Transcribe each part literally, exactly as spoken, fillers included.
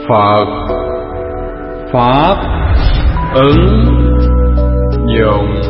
Phật, Pháp ứng dụng.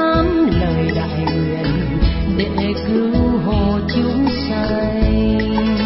Để cứu hộ chúng sanh.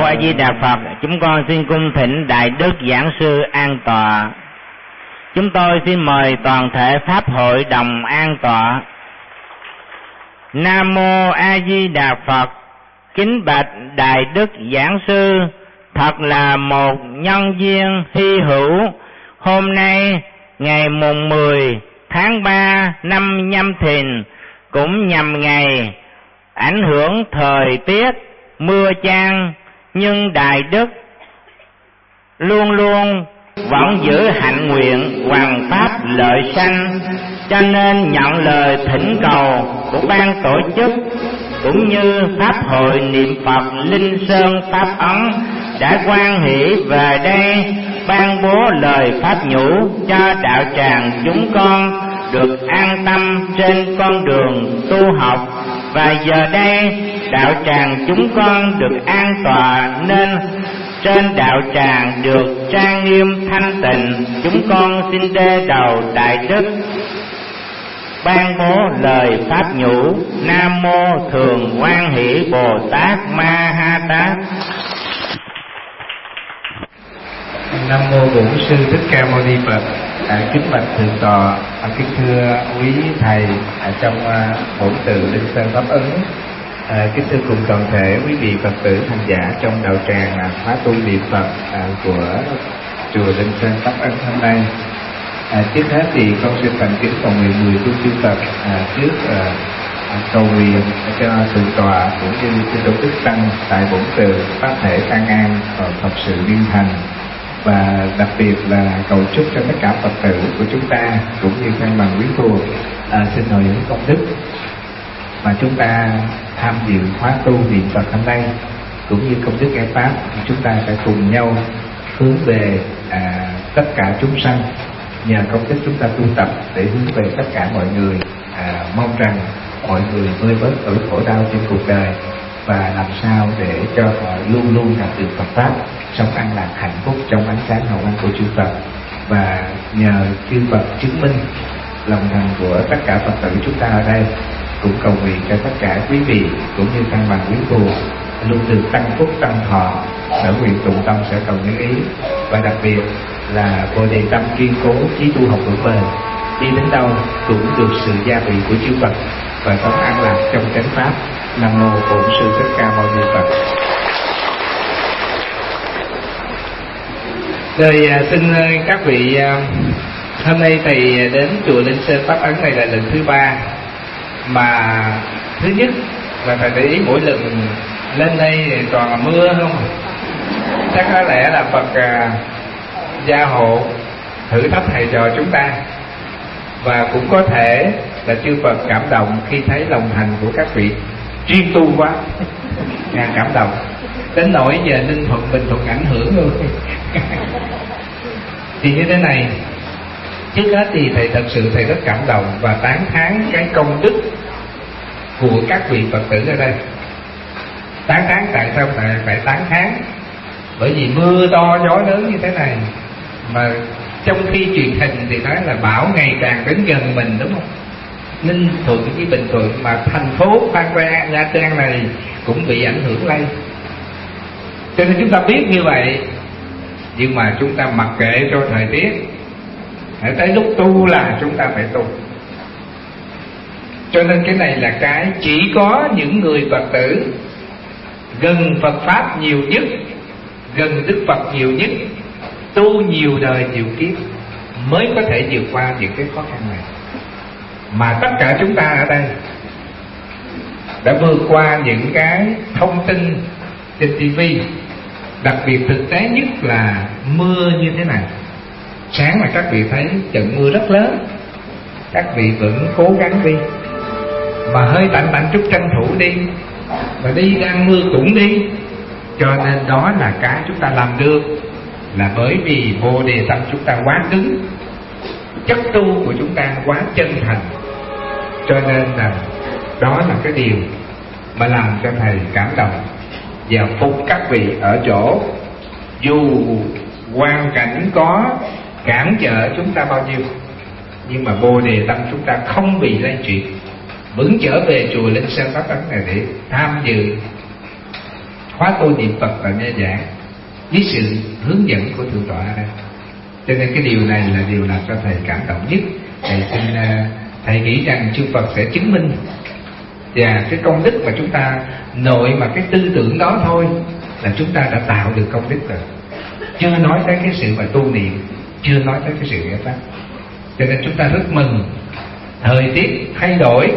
A Di Đà Phật. Chúng con xin cung thỉnh Đại Đức Giảng Sư an tọa. Chúng tôi xin mời toàn thể Pháp hội đồng an tọa. Nam Mô A Di Đà Phật. Kính bạch Đại Đức Giảng Sư, thật là một nhân duyên hy hữu. Hôm nay ngày mùng mười tháng ba năm Nhâm Thìn, cũng nhằm ngày ảnh hưởng thời tiết mưa chan, nhưng Đại Đức luôn luôn vẫn giữ hạnh nguyện hoàn pháp lợi sanh, cho nên nhận lời thỉnh cầu của ban tổ chức cũng như Pháp hội niệm Phật Linh Sơn Pháp Ấn đã hoan hỷ về đây ban bố lời pháp nhũ cho đạo tràng chúng con được an tâm trên con đường tu học. Và giờ đây đạo tràng chúng con được an tọa, nên trên đạo tràng được trang nghiêm thanh tịnh. Chúng con xin đê đầu Đại Đức ban bố lời pháp nhũ. Nam Mô Thường Hoan Hỷ Bồ Tát Ma Ha Tát. Nam Mô Bổn Sư Thích Ca Mâu Ni Phật. À, kính bạch thượng tọa, à, kính thưa quý thầy à, trong à, bổn từ Linh Sơn Pháp Ấn, à, kính thưa cùng toàn thể quý vị Phật tử hành giả trong đạo tràng à, khóa tu niệm Phật à, của chùa Linh Sơn Pháp Ấn hôm nay. À, trước hết thì con xin thành kính cầu nguyện mười phương chư Phật à, trước à, à, cầu nguyện cho thượng tọa cũng như chư tổ chức tăng tại bổn từ pháp thể an an và Phật sự viên thành, và đặc biệt là cầu chúc cho tất cả Phật tử của chúng ta cũng như thân bằng quý thuộc à, xin hồi hướng công đức mà chúng ta tham dự khóa tu niệm Phật hôm nay, cũng như công đức nghe pháp. Chúng ta sẽ cùng nhau hướng về à, tất cả chúng sanh, nhờ công đức chúng ta tu tập để hướng về tất cả mọi người, à, mong rằng mọi người vơi bớt nỗi khổ đau trên cuộc đời, và làm sao để cho họ luôn luôn gặp được Phật pháp, sống an lạc hạnh phúc trong ánh sáng hào quang của chư Phật. Và nhờ chư Phật chứng minh lòng thành của tất cả Phật tử chúng ta ở đây, cũng cầu nguyện cho tất cả quý vị cũng như tăng bằng quý phù luôn được tăng phúc tăng thọ, sở nguyện tụng tâm sở cầu như ý, và đặc biệt là bồ đề tâm kiên cố, chí tu học vững bền, đi đến đâu cũng được sự gia vị của chư Phật và sống an lạc trong chánh pháp. Nam Mô Bổn Sư Thích Ca Mâu Ni Phật. Rồi xin các vị, hôm nay thầy đến chùa Linh Sơn Pháp Ấn này là lần thứ ba, mà thứ nhất là thầy để ý mỗi lần lên đây toàn là mưa không, chắc có lẽ là Phật gia hộ thử thách thầy trò chúng ta, và cũng có thể là chư Phật cảm động khi thấy lòng thành của các vị chuyên tu quá, ngàn cảm động đến nỗi giờ Ninh Thuận Bình Thuận ảnh hưởng luôn. Thì như thế này, trước hết thì thầy thật sự thầy rất cảm động và tán thán cái công đức của các vị Phật tử ở đây. Tán thán tại sao thầy phải tán thán? Bởi vì mưa to gió lớn như thế này, mà trong khi truyền hình thì nói là bão ngày càng đến gần mình, đúng không? Ninh Thuận với Bình Thuận, mà thành phố Phan Rang, Nha Trang này cũng bị ảnh hưởng lây. Cho nên chúng ta biết như vậy, nhưng mà chúng ta mặc kệ cho thời tiết, hãy tới lúc tu là chúng ta phải tu. Cho nên cái này là cái chỉ có những người Phật tử gần Phật Pháp nhiều nhất, gần Đức Phật nhiều nhất, tu nhiều đời nhiều kiếp mới có thể vượt qua những cái khó khăn này. Mà tất cả chúng ta ở đây đã vượt qua những cái thông tin trên ti vi, đặc biệt thực tế nhất là mưa như thế này. Sáng mà các vị thấy trận mưa rất lớn, các vị vẫn cố gắng đi, mà hơi tạnh tạnh chút tranh thủ đi, mà đi đang mưa cũng đi. Cho nên đó là cái chúng ta làm được, là bởi vì Bồ Đề tâm chúng ta quá cứng, chất tu của chúng ta quá chân thành. Cho nên là đó là cái điều mà làm cho thầy cảm động và phục các vị ở chỗ dù hoàn cảnh có cản trở chúng ta bao nhiêu, nhưng mà Bồ Đề tâm chúng ta không bị lay chuyển, vẫn trở về chùa Linh Sơn Pháp Ấn này để tham dự khóa tu niệm Phật và nghe giảng với sự hướng dẫn của thượng tọa đây. Cho nên cái điều này là điều làm cho thầy cảm động nhất. Thầy xin thầy nghĩ rằng chư Phật sẽ chứng minh, và cái công đức mà chúng ta nội mà cái tư tưởng đó thôi là chúng ta đã tạo được công đức rồi, chưa nói tới cái sự mà tu niệm, chưa nói tới cái sự nghe pháp. Cho nên chúng ta rất mừng. Thời tiết thay đổi,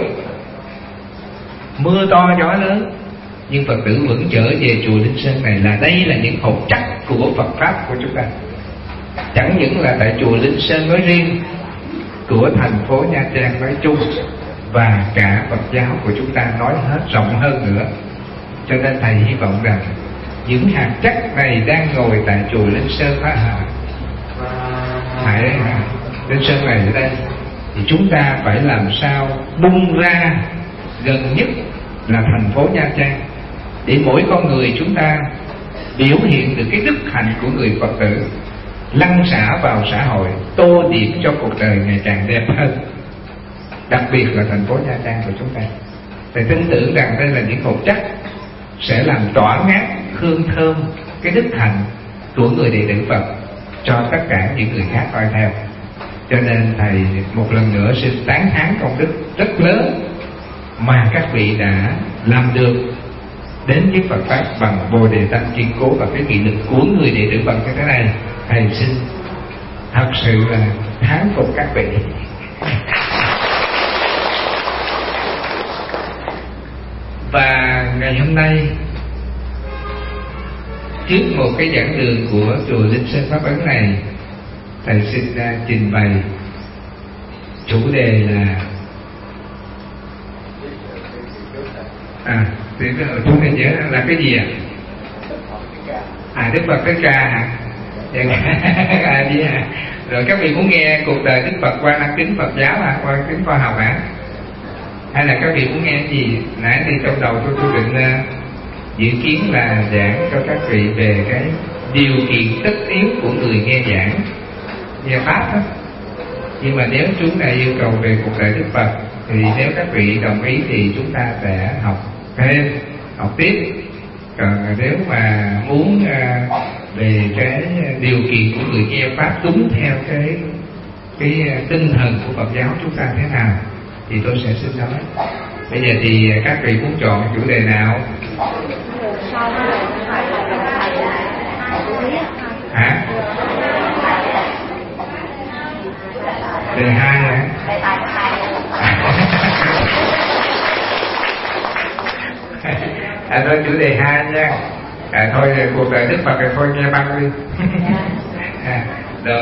mưa to gió lớn, nhưng Phật tử vẫn trở về chùa Linh Sơn này, là đây là những hột chắc của Phật pháp của chúng ta. Chẳng những là tại chùa Linh Sơn nói riêng, của thành phố Nha Trang nói chung, và cả Phật giáo của chúng ta nói hết rộng hơn nữa. Cho nên thầy hy vọng rằng những hạt chắc này đang ngồi tại chùa Linh Sơn Phá Hà, tại Linh Sơn này ở đây, thì chúng ta phải làm sao bung ra gần nhất là thành phố Nha Trang, để mỗi con người chúng ta biểu hiện được cái đức hạnh của người Phật tử, lăn xả vào xã hội, tô điểm cho cuộc đời ngày càng đẹp hơn, đặc biệt là thành phố Nha Trang của chúng ta. Thầy tin tưởng rằng đây là những hột chắc sẽ làm tỏa ngát hương thơm cái đức hạnh của người đệ tử Phật cho tất cả những người khác noi theo. Cho nên thầy một lần nữa xin tán thán công đức rất lớn mà các vị đã làm được đến với Phật pháp bằng Bồ Đề Tâm kiên cố và cái nghị lực của người đệ tử Phật như thế này. Thầy xin thật sự là thán phục các vị. Và ngày hôm nay, trước một cái giảng đường của chùa Linh Sơn Pháp Ấn này, thầy xin uh, trình bày chủ đề là à thì chủ đề nhớ là cái gì ạ? À? à Đức Phật Thích Ca hả? à, gì à? Rồi các vị muốn nghe cuộc đời Đức Phật qua năng kính Phật giáo hả? Qua kính khoa học hả? Hay là các vị muốn nghe gì? Nãy thì trong đầu tôi tôi định uh, dự kiến là giảng cho các vị về cái điều kiện tất yếu của người nghe giảng, nghe pháp đó. Nhưng mà nếu chúng ta yêu cầu về cuộc đời Đức Phật, thì nếu các vị đồng ý thì chúng ta sẽ học thêm, học tiếp. Còn nếu mà muốn uh, về cái điều kiện của người nghe pháp đúng theo cái cái tinh thần của Phật giáo chúng ta thế nào, thì tôi sẽ xin nói. Bây giờ thì các vị muốn chọn chủ đề nào? Hả? Đề hai hả? À, thôi chủ đề hai nha. À, thôi cuộc đời Đức Phật thì thôi nghe băng đi. À, rồi.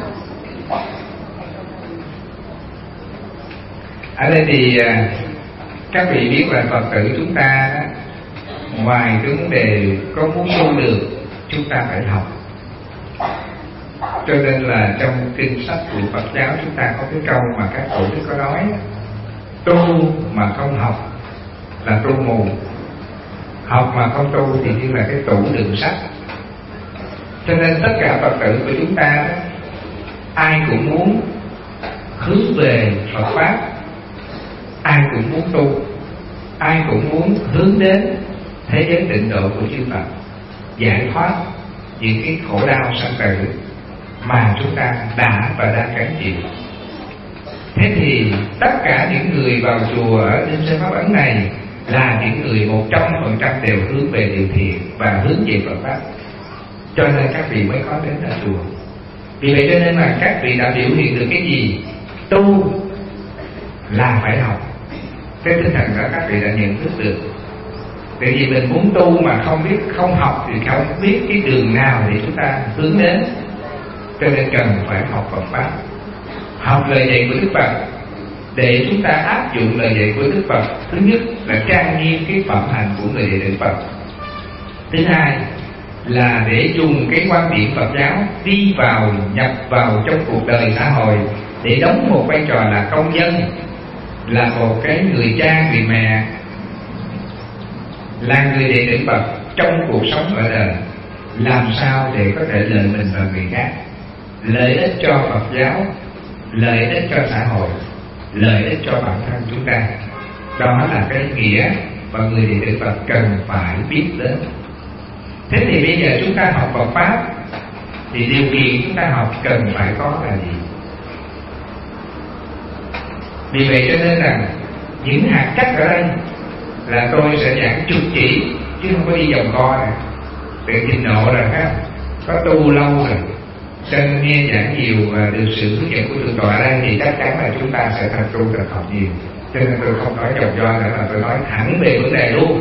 Ở đây thì các vị biết là Phật tử chúng ta đó, ngoài cái vấn đề có muốn tu được, chúng ta phải học. Cho nên là trong kinh sách của Phật giáo chúng ta có cái câu mà các tổ chức có nói: tu mà không học là tu mù, học mà không tu thì như là cái tủ đựng sách. Cho nên tất cả Phật tử của chúng ta đó, ai cũng muốn hướng về Phật pháp, ai cũng muốn tu, ai cũng muốn hướng đến thế giới tịnh độ của chư Phật, giải thoát những cái khổ đau sanh tử mà chúng ta đã và đang gánh chịu. Thế thì tất cả những người vào chùa ở Linh Sơn Pháp Ấn này là những người một trăm phần trăm đều hướng về điều thiện và hướng về Phật pháp. Cho nên các vị mới có đến ở chùa. Vì vậy cho nên là các vị đã biểu hiện được cái gì? Tu là phải học. Cái tinh thần đó các vị đã nhận thức được. Tại vì mình muốn tu mà không biết, không học thì không biết cái đường nào để chúng ta hướng đến. Cho nên cần phải học Phật pháp, học lời dạy của Đức Phật, để chúng ta áp dụng lời dạy của Đức Phật. Thứ nhất là trang nghiêm cái phẩm hạnh của người đệ tử Phật. Thứ hai là để dùng cái quan điểm Phật giáo đi vào, nhập vào trong cuộc đời xã hội, để đóng một vai trò là công dân, là một cái người cha, người mẹ, là người đệ tử Phật trong cuộc sống ở đời. Làm sao để có thể lợi mình và người khác, lợi ích cho Phật giáo, lợi ích cho xã hội, lợi ích cho bản thân chúng ta. Đó là cái nghĩa mà người đệ tử Phật cần phải biết đến. Thế thì bây giờ chúng ta học Phật Pháp thì điều kiện chúng ta học cần phải có là gì? Vì vậy cho nên là những hạt cắt ở đây là tôi sẽ giảng trực chỉ, chứ không có đi vòng co này. Tự trình độ rồi ha, có tu lâu rồi, nên nghe giảng nhiều và được sự hướng dẫn của thượng tọa đây thì chắc chắn là chúng ta sẽ thành tu thực học nhiều. Cho nên tôi không nói vòng vo nữa, mà tôi nói thẳng về vấn đề luôn.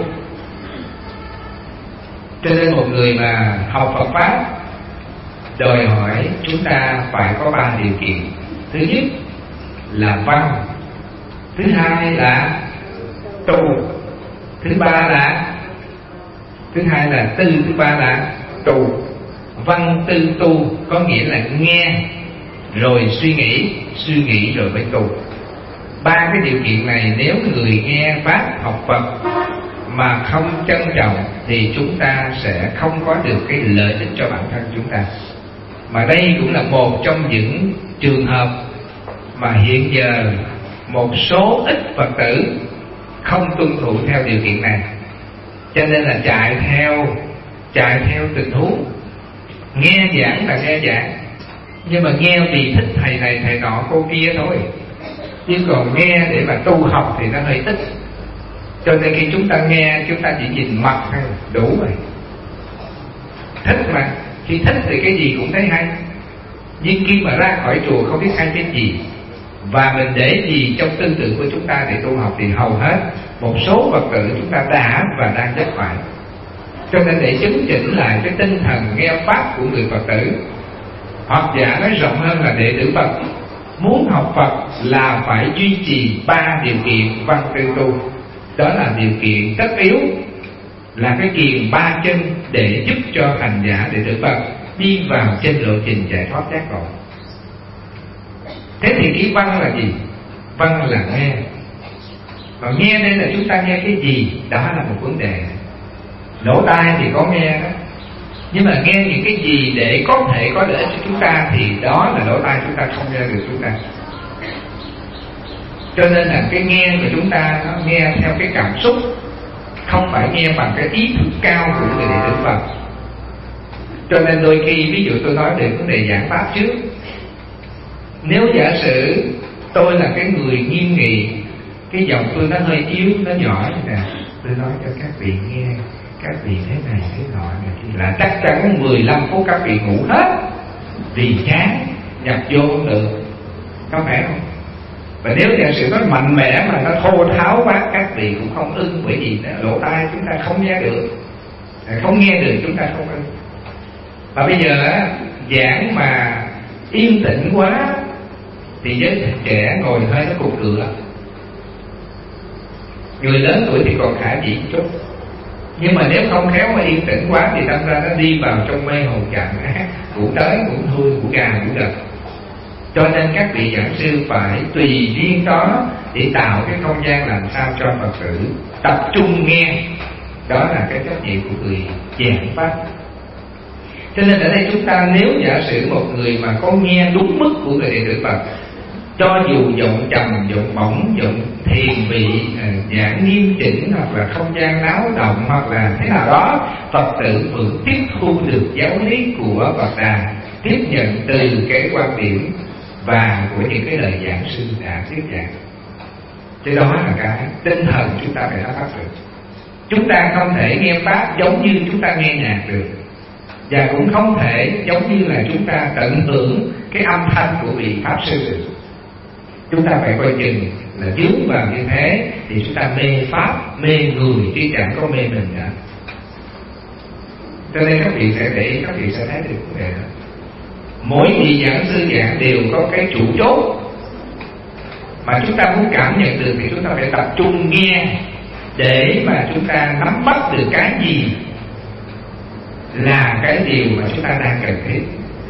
Cho nên một người mà học Phật Pháp đòi hỏi chúng ta phải có ba điều kiện. Thứ nhất là văn, thứ hai là tu, thứ ba là thứ hai là tư, thứ ba là tu. Văn tư tu có nghĩa là nghe rồi suy nghĩ, suy nghĩ rồi mới tu. Ba cái điều kiện này nếu người nghe Pháp học Phật mà không trân trọng thì chúng ta sẽ không có được cái lợi ích cho bản thân chúng ta. Mà đây cũng là một trong những trường hợp mà hiện giờ một số ít Phật tử không tuân thủ theo điều kiện này, cho nên là chạy theo chạy theo tình huống. Nghe giảng là nghe giảng, nhưng mà nghe vì thích thầy này thầy nọ cô kia thôi, chứ còn nghe để mà tu học thì nó hơi ít. Cho nên khi chúng ta nghe, chúng ta chỉ nhìn mặt thôi đủ rồi. Thích mà, khi thích thì cái gì cũng thấy hay. Nhưng khi mà ra khỏi chùa không biết hay cái gì, và mình để gì trong tư tưởng của chúng ta để tu học thì hầu hết một số Phật tử chúng ta đã và đang rất phải. Cho nên để chứng chỉnh lại cái tinh thần nghe Pháp của người Phật tử, hoặc giả nói rộng hơn là đệ tử Phật, muốn học Phật là phải duy trì ba điều kiện văn tư tu. Đó là điều kiện tất yếu, là cái kiềng ba chân để giúp cho hành giả đệ tử Phật đi vào trên lộ trình giải thoát giác ngộ. Thế thì cái văn là gì? Văn là nghe. Mà nghe đây là chúng ta nghe cái gì? Đó là một vấn đề. Lỗ tai thì có nghe đó, nhưng mà nghe những cái gì để có thể có lợi ích cho chúng ta thì đó là lỗ tai chúng ta không nghe được chúng ta. Cho nên là cái nghe của chúng ta nó nghe theo cái cảm xúc, không phải nghe bằng cái ý thức cao của người đệ tử Phật. Cho nên đôi khi ví dụ tôi nói về vấn đề giảng Pháp trước, nếu giả sử tôi là cái người nghiêm nghị, cái giọng tôi nó hơi yếu, nó nhỏ như nè, tôi nói cho các vị nghe, các vị thế này thế nọ này thì là chắc chắn mười lăm phút các vị ngủ hết vì chán, nhập vô không được, có phải không? Và nếu giả sử nó mạnh mẽ mà nó thô tháo quá, các vị cũng không ưng, bởi vì lỗ tai chúng ta không nghe được, không nghe được chúng ta không ưng. Và bây giờ giảng mà yên tĩnh quá thì giới trẻ ngồi hơi nó cục cửa, người lớn tuổi thì còn khả dĩ chút, nhưng mà nếu không khéo mà yên tĩnh quá thì đâm ra nó đi vào trong mê hồn chạm ác, ngủ tới ngủ thui, ngủ gà ngủ gật. Cho nên các vị giảng sư phải tùy duyên đó để tạo cái không gian làm sao cho Phật tử tập trung nghe. Đó là cái trách nhiệm của người giảng Pháp. Cho nên ở đây chúng ta nếu giả sử một người mà có nghe đúng mức của người đệ tử Phật, cho dù giọng trầm, giọng bổng, giọng thiền vị, giảng nghiêm chỉnh, hoặc là không gian náo động, hoặc là thế nào đó, Phật tử vẫn tiếp thu được giáo lý của Phật Đà, tiếp nhận từ cái quan điểm và của những cái lời giảng sư đã thuyết giảng. Thế đó là cái tinh thần chúng ta phải phát được. Chúng ta không thể nghe Pháp giống như chúng ta nghe nhạc được, và cũng không thể giống như là chúng ta tận hưởng cái âm thanh của vị Pháp sư được. Chúng ta phải coi chừng là dướng vào như thế thì chúng ta mê Pháp, mê người chứ chẳng có mê mình cả. Cho nên các vị sẽ để ý, các vị sẽ thấy được vấn đề đó. Mỗi vị giảng sư giảng đều có cái chủ chốt, mà chúng ta muốn cảm nhận được thì chúng ta phải tập trung nghe để mà chúng ta nắm bắt được cái gì là cái điều mà chúng ta đang cần thiết.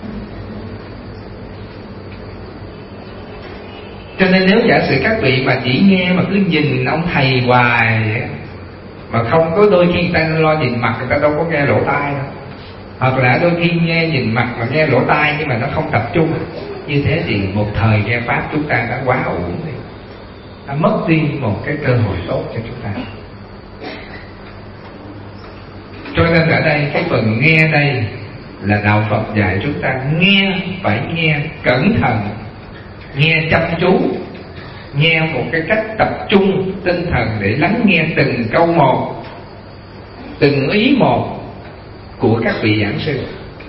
Cho nên nếu giả sử các vị mà chỉ nghe mà cứ nhìn ông thầy hoài mà không có, đôi khi người ta lo nhìn mặt, người ta đâu có nghe lỗ tai đâu. Hoặc là đôi khi nghe nhìn mặt mà nghe lỗ tai nhưng mà nó không tập trung, như thế thì một thời nghe Pháp chúng ta đã quá uổng đi, đã mất đi một cái cơ hội tốt cho chúng ta. Cho nên ở đây cái phần nghe đây là đạo Phật dạy chúng ta nghe, phải nghe cẩn thận, nghe chăm chú, nghe một cái cách tập trung tinh thần để lắng nghe từng câu một, từng ý một của các vị giảng sư.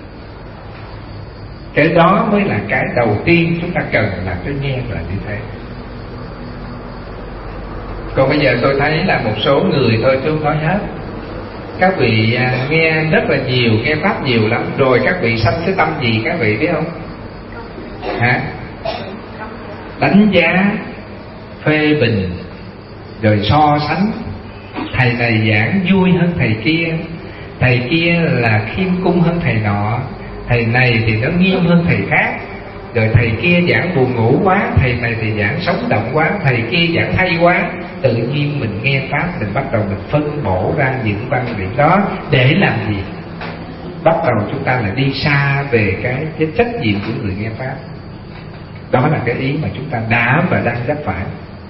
Cái đó mới là cái đầu tiên chúng ta cần là cái nghe là như thế. Còn bây giờ tôi thấy là một số người thôi tôi không nói hết. Các vị nghe rất là nhiều, nghe pháp nhiều lắm, rồi các vị sanh cái tâm gì các vị biết không? Hả? Đánh giá, phê bình, rồi so sánh. Thầy này giảng vui hơn thầy kia, thầy kia là khiêm cung hơn thầy nọ, thầy này thì nó nghiêm hơn thầy khác, rồi thầy kia giảng buồn ngủ quá, thầy này thì giảng sống động quá, thầy kia giảng hay quá. Tự nhiên mình nghe pháp, mình bắt đầu mình phân bổ ra những văn điểm đó để làm gì? Bắt đầu chúng ta lại đi xa về cái, cái trách nhiệm của người nghe pháp. Đó là cái ý mà chúng ta đã và đang rất phải.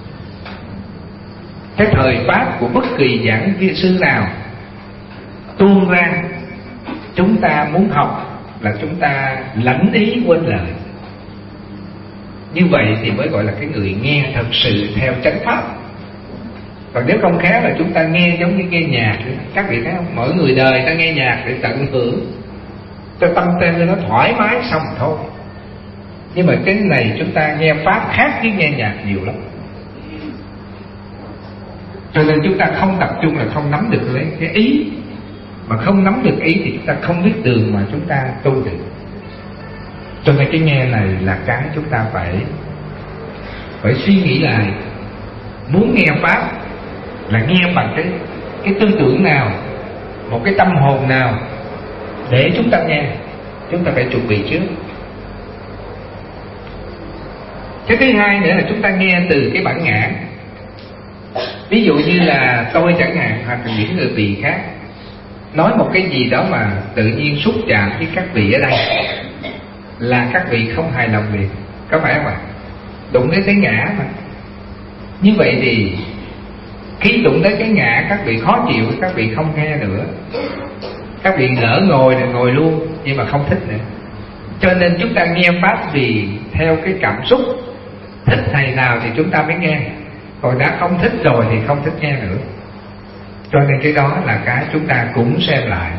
Cái thời pháp của bất kỳ giảng viên sư nào tuôn ra, chúng ta muốn học là chúng ta lãnh ý quên lời. Như vậy thì mới gọi là cái người nghe thật sự theo chánh pháp. Còn nếu không khéo là chúng ta nghe giống như nghe nhạc. Các vị thấy không? Mỗi người đời ta nghe nhạc để tận hưởng cho tâm tên nó thoải mái xong thôi. Nhưng mà cái này chúng ta nghe pháp khác với nghe nhạc nhiều lắm. Cho nên chúng ta không tập trung là không nắm được lấy cái ý. Mà không nắm được ý thì chúng ta không biết đường mà chúng ta tu được. Cho nên cái nghe này là cái chúng ta phải phải suy nghĩ lại. Muốn nghe pháp là nghe bằng cái cái tư tưởng nào, một cái tâm hồn nào để chúng ta nghe. Chúng ta phải chuẩn bị trước. Cái thứ hai nữa là chúng ta nghe từ cái bản ngã. Ví dụ như là tôi chẳng hạn, hoặc là những người vị khác nói một cái gì đó mà tự nhiên xúc chạm với các vị ở đây, là các vị không hài lòng liền, có phải không ạ? Đụng đến cái ngã mà. Như vậy thì khi đụng tới cái ngã, các vị khó chịu, các vị không nghe nữa. Các vị lỡ ngồi thì ngồi luôn, nhưng mà không thích nữa. Cho nên chúng ta nghe pháp vì theo cái cảm xúc. Thích thầy nào thì chúng ta mới nghe, còn đã không thích rồi thì không thích nghe nữa. Cho nên cái đó là cái chúng ta cũng xem lại.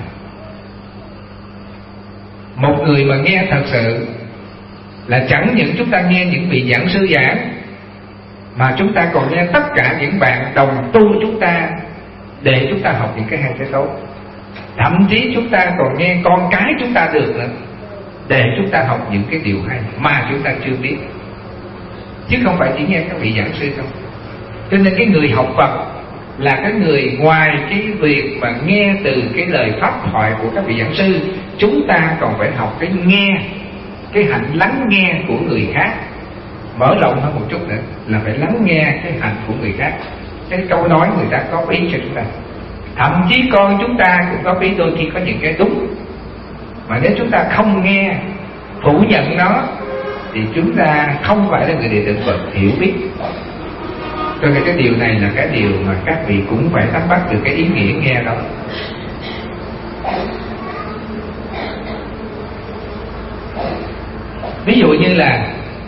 Một người mà nghe thật sự là chẳng những chúng ta nghe những vị giảng sư giảng, mà chúng ta còn nghe tất cả những bạn đồng tu chúng ta để chúng ta học những cái hay cái tốt. Thậm chí chúng ta còn nghe con cái chúng ta được nữa, để chúng ta học những cái điều hay mà chúng ta chưa biết, chứ không phải chỉ nghe các vị giảng sư không. Cho nên cái người học Phật là cái người ngoài cái việc mà nghe từ cái lời pháp thoại của các vị giảng sư, chúng ta còn phải học cái nghe, cái hạnh lắng nghe của người khác. Mở rộng hơn một chút nữa là phải lắng nghe cái hạnh của người khác, cái câu nói người ta có ý cho chúng ta. Thậm chí con chúng ta cũng có ý, đôi khi có những cái đúng, mà nếu chúng ta không nghe, phủ nhận nó, thì chúng ta không phải là người đệ tử Phật hiểu biết. Cho nên cái điều này là cái điều mà các vị cũng phải nắm bắt được cái ý nghĩa nghe đó. Ví dụ như là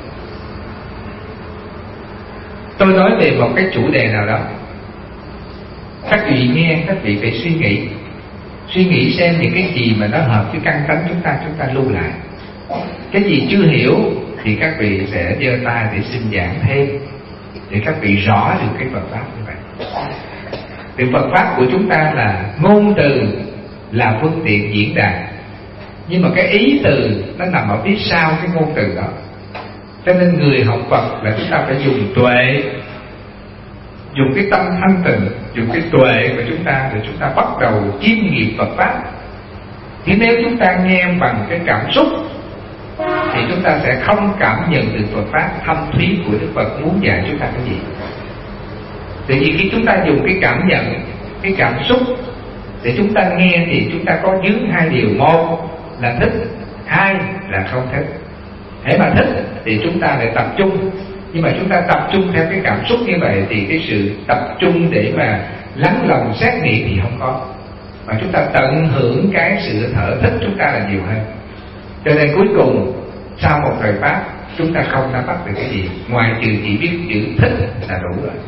tôi nói về một cái chủ đề nào đó, các vị nghe, các vị phải suy nghĩ, suy nghĩ xem những cái gì mà nó hợp với căn tánh chúng ta, chúng ta lưu lại. Cái gì chưa hiểu thì các vị sẽ giơ tay để xin giảng thêm, để các vị rõ được cái Phật pháp như vậy. Thì Phật pháp của chúng ta là ngôn từ, là phương tiện diễn đạt, nhưng mà cái ý từ nó nằm ở phía sau cái ngôn từ đó. Cho nên người học Phật là chúng ta phải dùng tuệ, dùng cái tâm thanh tịnh, dùng cái tuệ của chúng ta để chúng ta bắt đầu chiêm nghiệm Phật pháp. Thì nếu chúng ta nghe bằng cái cảm xúc thì chúng ta sẽ không cảm nhận được Phật pháp thâm thúy của Đức Phật muốn dạy chúng ta cái gì. Tại vì khi chúng ta dùng cái cảm nhận, cái cảm xúc để chúng ta nghe thì chúng ta có dướng hai điều: một là thích, hai là không thích. Hễ mà thích thì chúng ta lại tập trung, nhưng mà chúng ta tập trung theo cái cảm xúc như vậy thì cái sự tập trung để mà lắng lòng xét nghĩ thì không có. mà chúng ta tận hưởng cái sự thở thích chúng ta là nhiều hơn. Cho nên cuối cùng sau một thời Pháp chúng ta không nắm bắt được cái gì, ngoài trừ chỉ biết chữ thích là đủ rồi.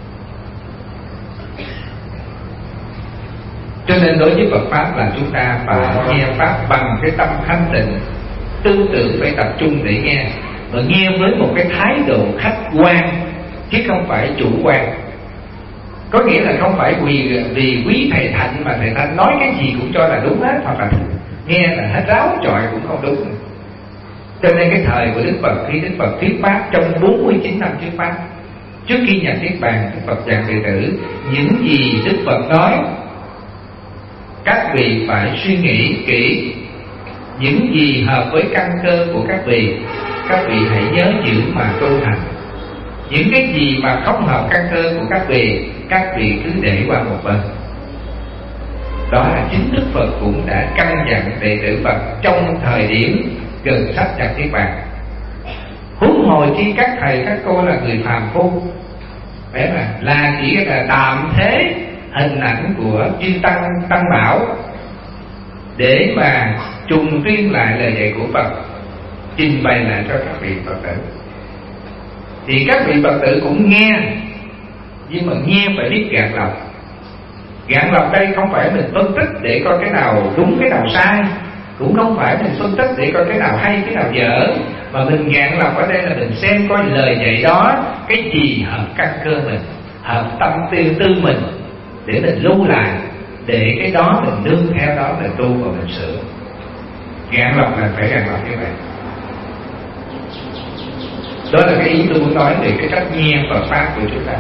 Cho nên đối với Phật Pháp là chúng ta phải nghe Pháp bằng cái tâm thanh tịnh, tư tưởng phải tập trung để nghe, và nghe với một cái thái độ khách quan chứ không phải chủ quan. Có nghĩa là không phải vì vì quý thầy Thạnh mà thầy Thạnh nói cái gì cũng cho là đúng hết, hoặc là nghe là hết ráo chọi cũng không đúng. Cho nên cái thời của Đức Phật, khi Đức Phật thuyết Pháp trong bốn mươi chín năm thuyết Pháp, trước khi nhập Niết Bàn, Đức Phật dặn đệ tử những gì Đức Phật nói các vị phải suy nghĩ kỹ, những gì hợp với căn cơ của các vị, các vị hãy nhớ giữ mà tu hành. Những cái gì mà không hợp căn cơ của các vị, các vị cứ để qua một bên. Đó là chính Đức Phật cũng đã căn dặn đệ tử Phật trong thời điểm gần sắp nhập Niết Bàn. Huống hồi khi các thầy các cô là người phàm phu, phải mà là chỉ là tạm thế hình ảnh của chư tăng tăng bảo để mà trùng tuyên lại lời dạy của Phật, trình bày lại cho các vị Phật tử. Thì các vị Phật tử cũng nghe, nhưng mà nghe phải biết gạn lọc. Gạn lọc đây không phải mình phân tích để coi cái nào đúng cái nào sai, cũng không phải mình phân tích để coi cái nào hay cái nào dở, mà mình gạn lọc ở đây là mình xem coi lời dạy đó cái gì hợp căn cơ mình, hợp tâm tư tư mình, để mình lưu lại, để cái đó mình nương theo đó mình tu và mình sửa. Gạn lọc là phải gạn lọc như vậy. Đó là cái ý tôi muốn nói về cái cách nghe Phật Pháp của chúng ta.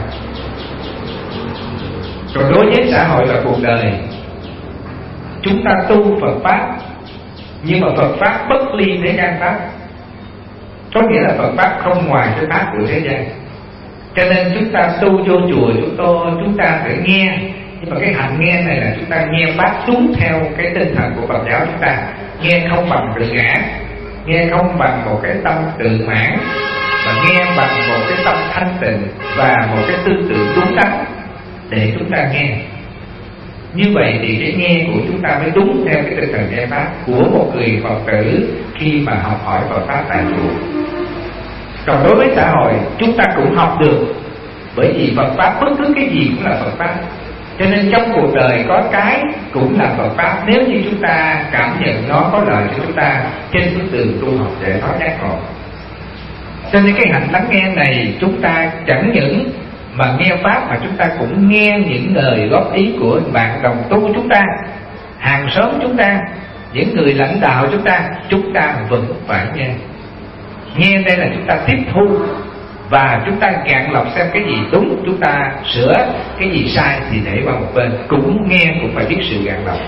Còn đối với xã hội và cuộc đời, chúng ta tu Phật Pháp, nhưng mà Phật Pháp bất ly thế gian Pháp. Có nghĩa là Phật Pháp không ngoài cái Pháp của thế gian. Cho nên chúng ta tu vô chùa chúng tôi, chúng ta phải nghe. Nhưng mà cái hạnh nghe này là chúng ta nghe Pháp đúng theo cái tinh thần của Phật giáo chúng ta. Nghe không bằng tự ngã, nghe không bằng một cái tâm tự mãn, mà nghe bằng một cái tâm thanh tịnh và một cái tư tưởng đúng đắn để chúng ta nghe. Như vậy thì cái nghe của chúng ta mới đúng theo cái tinh thần nghe Pháp của một người Phật tử khi mà học hỏi Phật Pháp tại chùa. Còn đối với xã hội, chúng ta cũng học được, bởi vì Phật Pháp bất cứ cái gì cũng là Phật Pháp. Cho nên trong cuộc đời có cái cũng là Phật Pháp, nếu như chúng ta cảm nhận nó có lợi cho chúng ta trên bước đường tu học để thoát giác ngộ. Cho nên cái hạnh lắng nghe này, chúng ta chẳng những mà nghe Pháp mà chúng ta cũng nghe những lời góp ý của bạn đồng tu chúng ta, hàng xóm chúng ta, những người lãnh đạo chúng ta, chúng ta vẫn phải nghe. Nghe đây là chúng ta tiếp thu và chúng ta gạn lọc xem cái gì đúng chúng ta sửa, cái gì sai thì để qua một bên. Cũng nghe cũng phải biết sự gạn lọc.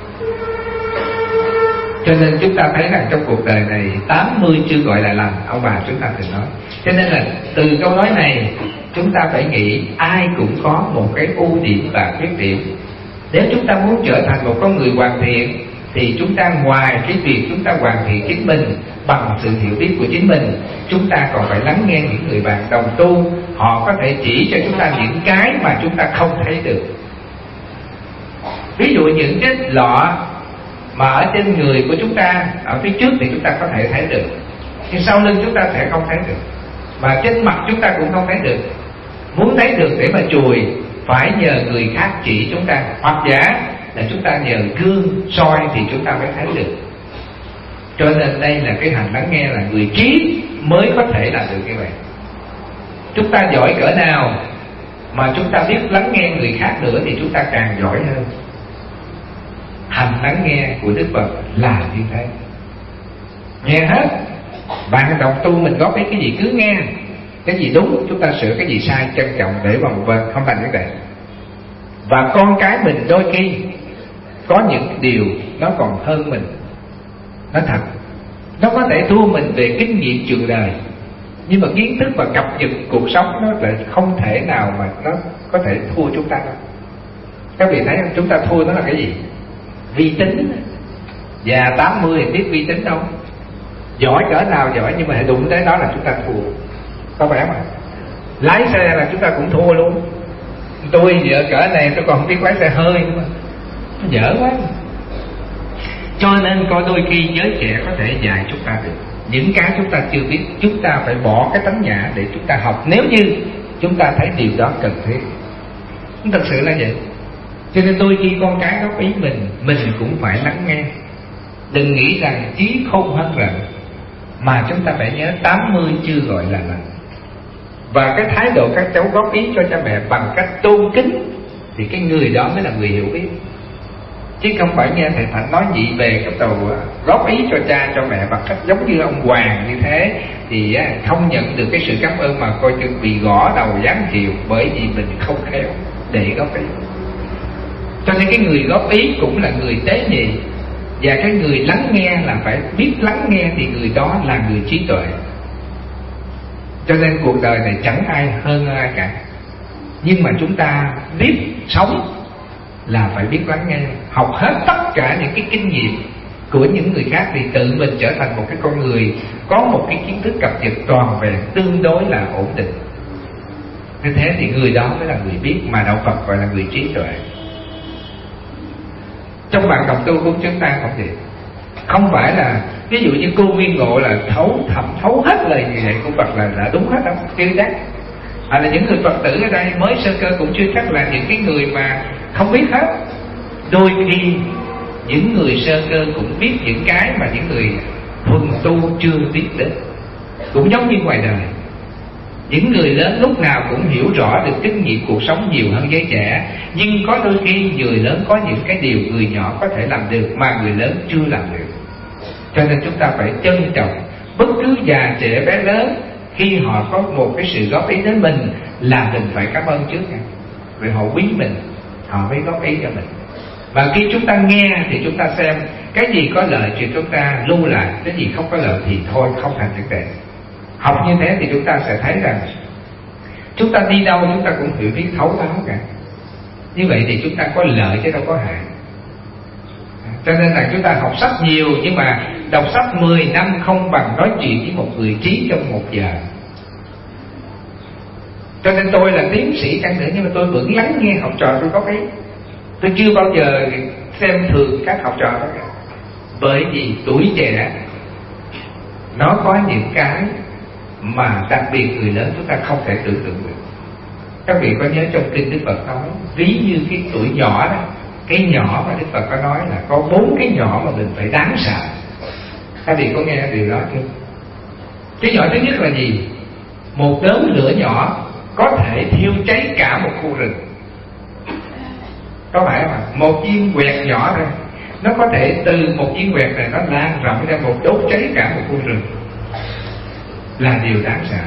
Cho nên chúng ta thấy rằng trong cuộc đời này tám mươi chưa gọi là lành, ông bà chúng ta thường nói. Cho nên là từ câu nói này chúng ta phải nghĩ ai cũng có một cái ưu điểm và khuyết điểm. Nếu chúng ta muốn trở thành một con người hoàn thiện thì chúng ta ngoài cái việc chúng ta hoàn thiện chính mình bằng sự hiểu biết của chính mình, chúng ta còn phải lắng nghe những người bạn đồng tu. Họ có thể chỉ cho chúng ta những cái mà chúng ta không thấy được. Ví dụ những cái lọ mà ở trên người của chúng ta, ở phía trước thì chúng ta có thể thấy được, nhưng sau lưng chúng ta sẽ không thấy được, mà trên mặt chúng ta cũng không thấy được. Muốn thấy được để mà chùi phải nhờ người khác chỉ chúng ta, hoặc giả là chúng ta nhờ gương soi thì chúng ta mới thấy được. Cho nên đây là cái hành lắng nghe, là người trí mới có thể làm được như vậy. Chúng ta giỏi cỡ nào mà chúng ta biết lắng nghe người khác nữa thì chúng ta càng giỏi hơn. Hành lắng nghe của Đức Phật là như thế. Nghe hết, bạn đồng tu mình góp ý cái gì cứ nghe, cái gì đúng chúng ta sửa, cái gì sai trân trọng để vào một bên, không thành vấn đề. Và con cái mình đôi khi có những điều nó còn hơn mình, nó thật, nó có thể thua mình về kinh nghiệm trường đời, nhưng mà kiến thức và cập nhật cuộc sống nó lại không thể nào mà nó có thể thua chúng ta đâu. Các vị thấy không? Chúng ta thua nó là cái gì? Vi tính. Già tám mươi thì biết vi tính đâu. Giỏi cỡ nào giỏi, nhưng mà hãy đụng tới đó là chúng ta thua. Có phải không ạ? Lái xe là chúng ta cũng thua luôn. Tôi giờ cỡ này tôi còn không biết lái xe hơi nữa mà. dở quá. Cho nên có đôi khi giới trẻ có thể dạy chúng ta được những cái chúng ta chưa biết. Chúng ta phải bỏ cái tánh nhã để chúng ta học, nếu như chúng ta thấy điều đó cần thiết. Thật sự là vậy. Cho nên đôi khi con cái góp ý mình, mình cũng phải lắng nghe. Đừng nghĩ rằng chí khôn hơn rận, mà chúng ta phải nhớ tám mươi chưa gọi là lành. Và cái thái độ các cháu góp ý cho cha mẹ bằng cách tôn kính thì cái người đó mới là người hiểu biết. Chứ không phải nghe thầy Thành nói nhị về cái đầu góp ý cho cha cho mẹ bằng cách giống như ông Hoàng như thế thì không nhận được cái sự cảm ơn, mà coi chừng bị gõ đầu giáng chiều bởi vì mình không khéo để góp ý. Cho nên cái người góp ý cũng là người tế nhị, và cái người lắng nghe là phải biết lắng nghe, thì người đó là người trí tuệ. Cho nên cuộc đời này chẳng ai hơn ai cả, nhưng mà chúng ta biết sống là phải biết lắng nghe, học hết tất cả những cái kinh nghiệm của những người khác thì tự mình trở thành một cái con người có một cái kiến thức cập nhật toàn vẹn, tương đối là ổn định. Như thế thì người đó mới là người biết, mà đạo Phật gọi là người trí tuệ. Trong bạn đồng tu của chúng ta không vậy. Không phải là ví dụ như cô Nguyên Ngộ là thấu thẩm thấu hết lời như vậy của Phật là đã đúng hết đâu, chưa chắc. Hay là những người Phật tử ở đây mới sơ cơ cũng chưa chắc là những cái người mà không biết hết. Đôi khi những người sơ cơ cũng biết những cái mà những người thuần tu chưa biết đến. Cũng giống như ngoài đời, những người lớn lúc nào cũng hiểu rõ được kinh nghiệm cuộc sống nhiều hơn giới trẻ, nhưng có đôi khi người lớn có những cái điều người nhỏ có thể làm được mà người lớn chưa làm được. Cho nên chúng ta phải trân trọng bất cứ già trẻ bé lớn, khi họ có một cái sự góp ý đến mình là mình phải cảm ơn trước nha. Vì họ quý mình, họ mới góp ý cho mình. Và khi chúng ta nghe thì chúng ta xem cái gì có lợi thì chúng ta lưu lại, cái gì không có lợi thì thôi, không thành vấn đề. Học như thế thì chúng ta sẽ thấy rằng chúng ta đi đâu chúng ta cũng hiểu biết thấu đáo cả. Như vậy thì chúng ta có lợi chứ đâu có hại. Cho nên là chúng ta học sách nhiều, nhưng mà đọc sách mười năm không bằng nói chuyện với một người trí trong một giờ. Cho nên tôi là tiến sĩ chăng nữa, nhưng mà tôi vẫn lắng nghe học trò tôi góp ý. Tôi chưa bao giờ xem thường các học trò đó cả. Bởi vì tuổi trẻ nó có những cái mà đặc biệt người lớn chúng ta không thể tưởng tượng được. Các vị có nhớ trong kinh Đức Phật nói, ví như cái tuổi nhỏ đó, cái nhỏ mà Đức Phật có nói là có bốn cái nhỏ mà mình phải đáng sợ. Các vị có nghe điều đó chưa? Cái nhỏ thứ nhất là gì? Một đốm lửa nhỏ có thể thiêu cháy cả một khu rừng. Có phải không ạ? Một viên quẹt nhỏ thôi, nó có thể từ một viên quẹt này nó lan rộng ra một đốt cháy cả một khu rừng. Là điều đáng sợ.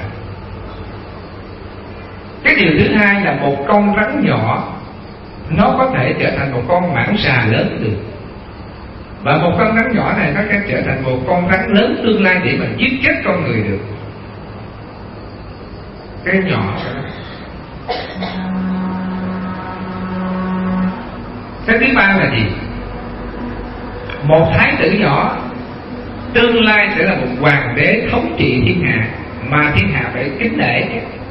Cái điều thứ hai là một con rắn nhỏ nó có thể trở thành một con mãng xà lớn được. Và một con rắn nhỏ này nó sẽ trở thành một con rắn lớn tương lai để mà giết chết con người được. Cái nhỏ đó. Cái thứ ba là gì? Một thái tử nhỏ tương lai sẽ là một hoàng đế thống trị thiên hạ, mà thiên hạ phải kính nể.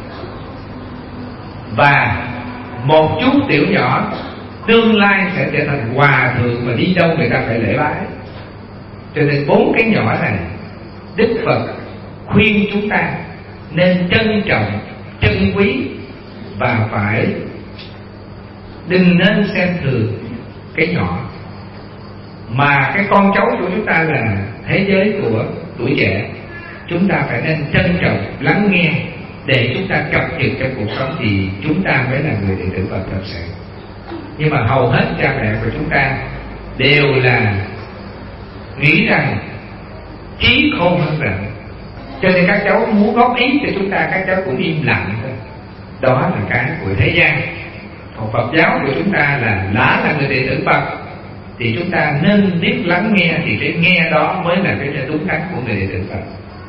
Và một chú tiểu nhỏ tương lai sẽ trở thành hòa thượng, mà đi đâu người ta phải lễ bái. Cho nên bốn cái nhỏ này Đức Phật khuyên chúng ta nên trân trọng, trân quý, và phải đừng nên xem thường cái nhỏ. Mà cái con cháu của chúng ta là thế giới của tuổi trẻ, chúng ta phải nên trân trọng, lắng nghe để chúng ta cập nhật trong cuộc sống, thì chúng ta mới là người đệ tử Phật thật sự. Nhưng mà hầu hết cha mẹ của chúng ta đều là nghĩ rằng trí khôn hơn rận, cho nên các cháu muốn góp ý cho chúng ta, các cháu cũng im lặng thôi. Đó là cái của thế gian. Còn Phật giáo của chúng ta là đã là người đệ tử Phật thì chúng ta nên biết lắng nghe, thì cái nghe đó mới là cái đúng đắn của người đệ tử Phật.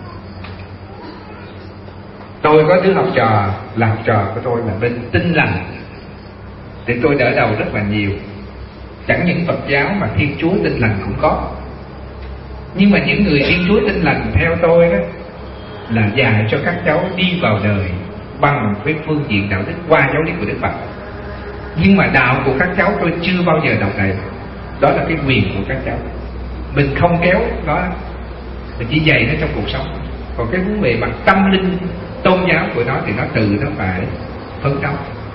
Tôi có đứa học trò là học trò của tôi là bên Tin Lành, thì tôi đỡ đầu rất là nhiều. Chẳng những Phật giáo mà Thiên Chúa Tin Lành cũng có. Nhưng mà những người Thiên Chúa Tin Lành theo tôi đó là dạy cho các cháu đi vào đời bằng cái phương diện đạo đức qua giáo lý của Đức Phật. Nhưng mà đạo của các cháu tôi chưa bao giờ đọc đầy. Đó là cái quyền của các cháu. Mình không kéo nó, mình chỉ dạy nó trong cuộc sống. Còn cái vấn đề mặt tâm linh tôn giáo của nó thì nó tự nó phải phấn đấu.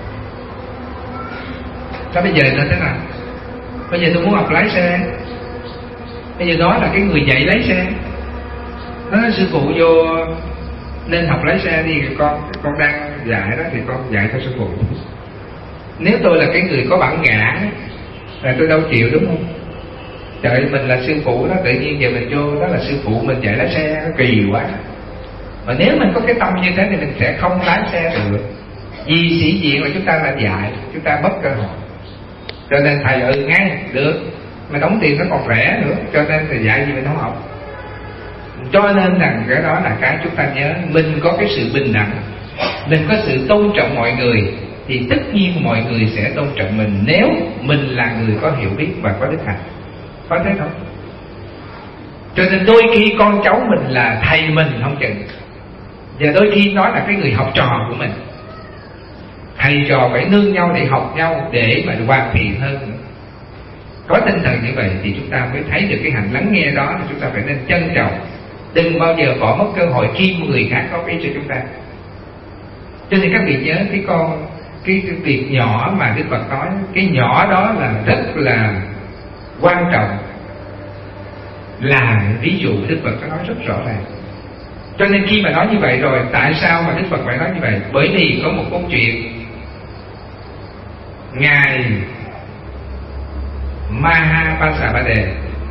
Sao bây giờ nó thế nào? Bây giờ tôi muốn học lái xe, bây giờ đó là cái người dạy lái xe. Nó nói sư phụ vô nên học lái xe đi, con con đang dạy đó thì con dạy theo sư phụ. Nếu tôi là cái người có bản ngã là tôi đâu chịu, đúng không? Trời, mình là sư phụ đó, tự nhiên giờ mình vô đó là sư phụ mình dạy lái xe, nó kỳ quá. Mà nếu mình có cái tâm như thế thì mình sẽ không lái xe được. Vì sĩ diện là chúng ta là dạy, chúng ta mất cơ hội. Cho nên thầy ừ ngay được, mà đóng tiền nó còn rẻ nữa, cho nên thầy dạy gì mình không học. Cho nên rằng cái đó là cái chúng ta nhớ, mình có cái sự bình đẳng, mình có sự tôn trọng mọi người, thì tất nhiên mọi người sẽ tôn trọng mình nếu mình là người có hiểu biết và có đức hạnh. Có thế không? Cho nên đôi khi con cháu mình là thầy mình không chừng, và đôi khi nó là cái người học trò của mình. Thầy trò phải nương nhau để học nhau, để mà hoàn thiện hơn. Có tinh thần như vậy thì chúng ta mới thấy được cái hành lắng nghe đó, thì chúng ta phải nên trân trọng. Đừng bao giờ bỏ mất cơ hội khi người khác có ý cho chúng ta. Cho nên các vị nhớ cái con cái, cái việc nhỏ mà Đức Phật nói, cái nhỏ đó là rất là quan trọng. Là ví dụ Đức Phật có nói rất rõ ràng. Cho nên khi mà nói như vậy rồi, tại sao mà Đức Phật phải nói như vậy? Bởi vì có một câu chuyện Ngài Mahapasabade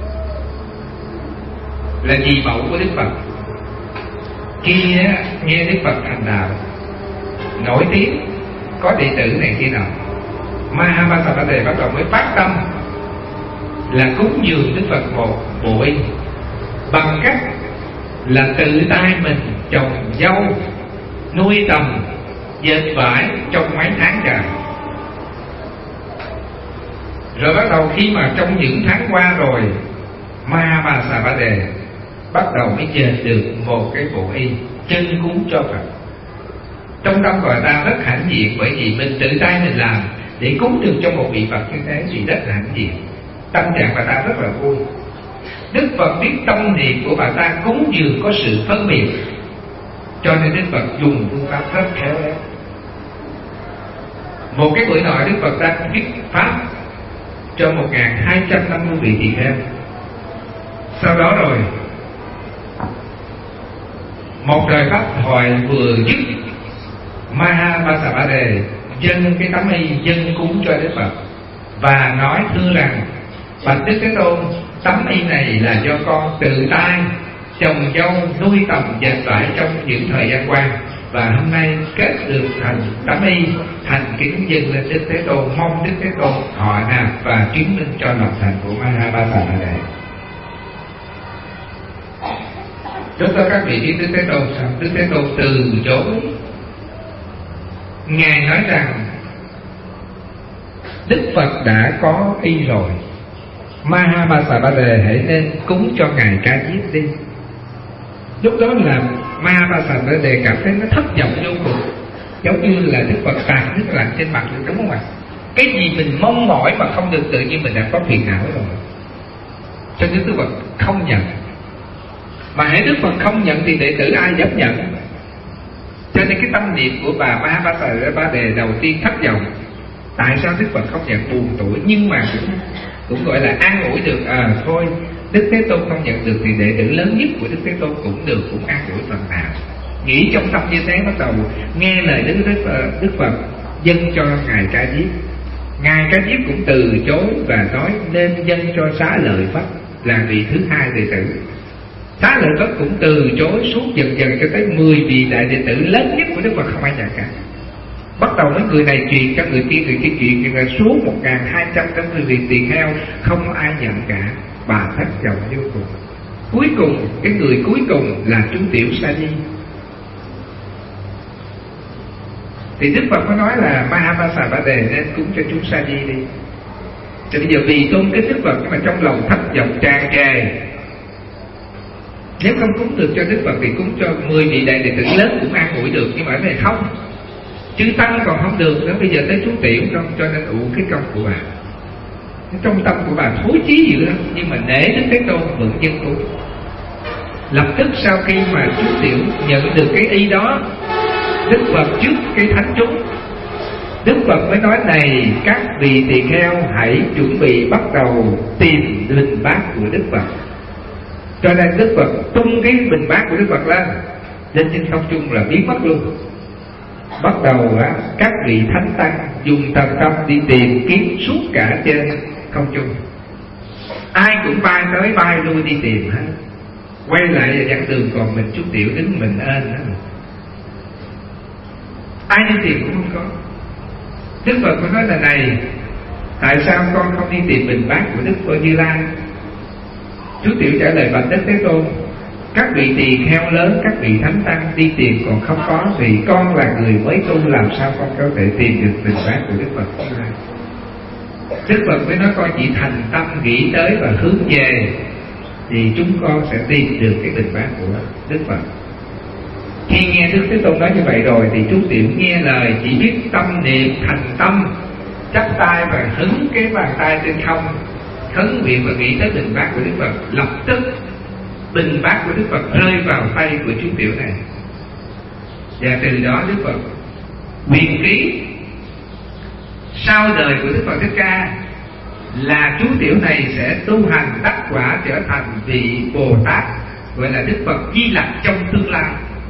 là dì mẫu của Đức Phật. Khi nghe Đức Phật thành đạo nổi tiếng, có đệ tử này khi nào, Mahapasabade bắt đầu mới phát tâm là cúng dường Đức Phật một bộ y, bằng cách là tự tay mình trồng dâu, nuôi tầm, dệt vải trong mấy tháng trời. Rồi bắt đầu khi mà trong những tháng qua rồi, Mahapasabade bắt đầu mới dệt được một cái bộ y chân cúng cho Phật. Trong tâm của ta rất hãnh diện, bởi vì mình tự tay mình làm để cúng được cho một vị Phật như thế thì rất là hãnh diện. Tâm trạng bà ta rất là vui. Đức Phật biết tâm niệm của bà ta cúng dường có sự phân biệt, cho nên Đức Phật dùng phương pháp rất khéo léo. Một cái buổi nọ Đức Phật đã viết pháp cho một nghìn hai trăm năm mươi vị tỳ kheo. Sau đó rồi một đời pháp thoại vừa dứt, Mahapasabade dâng cái tấm y dâng cúng cho Đức Phật và nói thưa rằng: bạch Đức Thế Tôn, tấm y này là do con tự tay trồng dâu, nuôi tầm, dệt vải trong những thời gian qua, và hôm nay kết được thành tấm y, thành kính dâng lên Đức Thế Tôn, mong Đức Thế Tôn họ nạp và chứng minh cho lòng thành của Mahapasabade. Lúc đó các vị biết Đức Thế Tôn sao? Đức Thế Tôn từ chối. Ngài nói rằng Đức Phật đã có y rồi, Mahapasabade hãy nên cúng cho Ngài Ca Diếp đi. Lúc đó là Mahapasabade cảm thấy nó thất vọng vô cùng, giống như là Đức Phật tạt nước lạnh trên mặt, đúng không ạ? Cái gì mình mong mỏi mà không được, tự nhiên mình đã có phiền não rồi. Cho nên Đức Phật không nhận. Mà hãy Đức Phật không nhận thì đệ tử ai dám nhận? Cho nên cái tâm niệm của bà Mahapasabade đầu tiên thất vọng. Tại sao Đức Phật không nhận, buồn tuổi, nhưng mà cũng, cũng gọi là an ủi được. À thôi, Đức Thế Tôn không nhận được thì đệ tử lớn nhất của Đức Thế Tôn cũng được, cũng an ủi phần nào. Nghĩ trong tâm như thế, bắt đầu nghe lời Đức Đức, Đức Phật dâng cho Ngài Ca Diếp. Ngài Ca Diếp cũng từ chối và nói nên dâng cho Xá Lợi Phất là vị thứ hai đệ tử. Xá Lợi Phất cũng từ chối suốt dần dần cho tới mười vị đại đệ tử lớn nhất của Đức Phật không ai nhận cả. Bắt đầu mấy người này truyền cho người kia, người kia truyền, thì là suốt một nghìn hai trăm tám mươi vị tỳ kheo không ai nhận cả. Bà thất vọng vô cùng. Cuối cùng, cái người cuối cùng là chú Tiểu Sa Di. Thì Đức Phật có nói là Mahapasabade nên cúng cho chú Sa Di đi. Thì bây giờ vì tôn kính Đức Phật nhưng mà trong lòng thất vọng tràn trề, nếu không cúng được cho Đức Phật thì cúng cho mười vị đại đệ tử lớn cũng an ủi được, nhưng mà ở đây không. Chư Tăng còn không được nữa, bây giờ tới chú Tiểu không, cho nên ụ cái công của bà. trong tâm của bà thối chí gì nữa, nhưng mà nể Đức Thế Tôn vẫn dân cúng. Lập tức sau khi mà chú Tiểu nhận được cái ý đó, Đức Phật trước cái thánh chúng, Đức Phật mới nói: này các vị tỳ kheo, hãy chuẩn bị bắt đầu tìm bình bát của Đức Phật. Cho nên Đức Phật tung cái bình bát của Đức Phật lên, lên trên không trung là biến mất luôn. Bắt đầu á, các vị thánh tăng dùng thần tâm đi tìm kiếm suốt cả trên không trung. Ai cũng bay tới bay lui đi tìm hết. Quay lại và dặn đường còn mình chú Tiểu đứng mình ên đó. Ai đi tìm cũng không có. Đức Phật mới nói là: này, tại sao con không đi tìm bình bát của Đức Phật Như Lai? Chú Tiểu trả lời: bạch Đức Thế Tôn, các vị tỳ kheo lớn, các vị thánh tăng đi tìm còn không có, thì con là người mới tu, làm sao con có thể tìm được bình bát của Đức Phật Như Lai? Đức Phật mới nói: con chỉ thành tâm nghĩ tới và hướng về, thì chúng con sẽ tìm được cái bình bát của Đức Phật. Khi nghe Đức Thế Tôn nói như vậy rồi, thì chú Tiểu nghe lời, chỉ biết tâm niệm thành tâm, chắp tay và hứng cái bàn tay trên không, khấn nguyện và nghĩ tới bình bát của Đức Phật. Lập tức bình bát của Đức Phật rơi vào tay của chú Tiểu này, và từ đó Đức Phật nguyện ký sau đời của Đức Phật Thích Ca là chú Tiểu này sẽ tu hành đắc quả trở thành vị Bồ Tát, gọi là Đức Phật Di Lặc trong tương lai.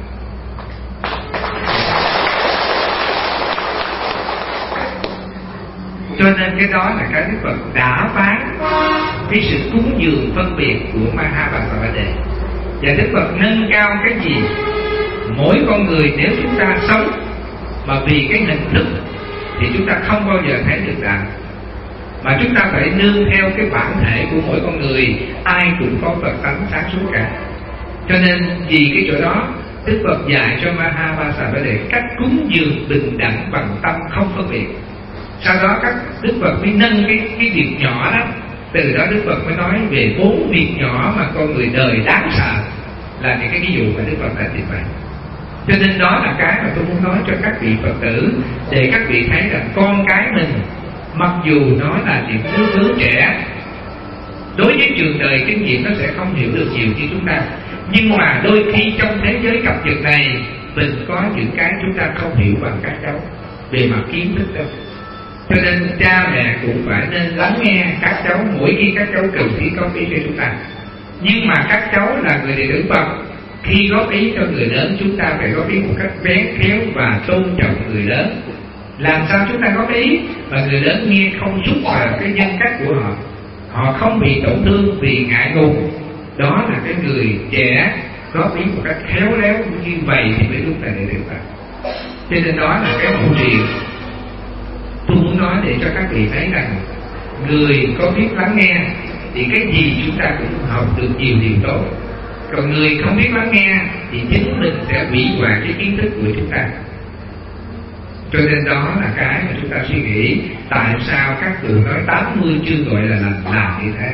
Cho nên cái đó là cái Đức Phật đã phán cái sự cúng dường phân biệt của Mahabharata. Và Đức Phật nâng cao cái gì? Mỗi con người nếu chúng ta sống mà vì cái hình thức thì chúng ta không bao giờ thấy được đạo, mà chúng ta phải nương theo cái bản thể của mỗi con người. Ai cũng có Phật tánh sáng suốt cả. Cho nên vì cái chỗ đó, Đức Phật dạy cho Mahabharata để cách cúng dường bình đẳng bằng tâm không phân biệt. Sau đó các Đức Phật mới nâng cái cái việc nhỏ đó. Từ đó Đức Phật mới nói về bốn việc nhỏ mà con người đời đáng sợ, là những cái ví dụ mà Đức Phật đã trình bày. Cho nên đó là cái mà tôi muốn nói cho các vị Phật tử, để các vị thấy rằng con cái mình, mặc dù nó là những đứa đứa trẻ, đối với trường đời kinh nghiệm nó sẽ không hiểu được nhiều như chúng ta, nhưng mà đôi khi trong thế giới cập nhật này, mình có những cái chúng ta không hiểu bằng các cháu về mặt kiến thức đâu. Cho nên cha mẹ cũng phải nên lắng nghe các cháu mỗi khi các cháu cần thiết góp ý cho chúng ta. Nhưng mà các cháu là người đệ tử Phật, khi góp ý cho người lớn, chúng ta phải góp ý một cách bén khéo và tôn trọng người lớn. Làm sao chúng ta góp ý mà người lớn nghe không xúc vào cái nhân cách của họ, họ không bị tổn thương vì ngại ngùng. Đó là cái người trẻ góp ý một cách khéo léo như vậy thì mới đúng là đệ tử Phật. Cho nên đó là cái hậu truyền tôi muốn nói, để cho các vị thấy rằng người có biết lắng nghe thì cái gì chúng ta cũng học được nhiều điều tốt. Còn người không biết lắng nghe thì chính mình sẽ hủy hoại cái kiến thức của chúng ta. Cho nên đó là cái mà chúng ta suy nghĩ, tại sao các cụ nói tám mươi chưa gọi là làm làm như thế.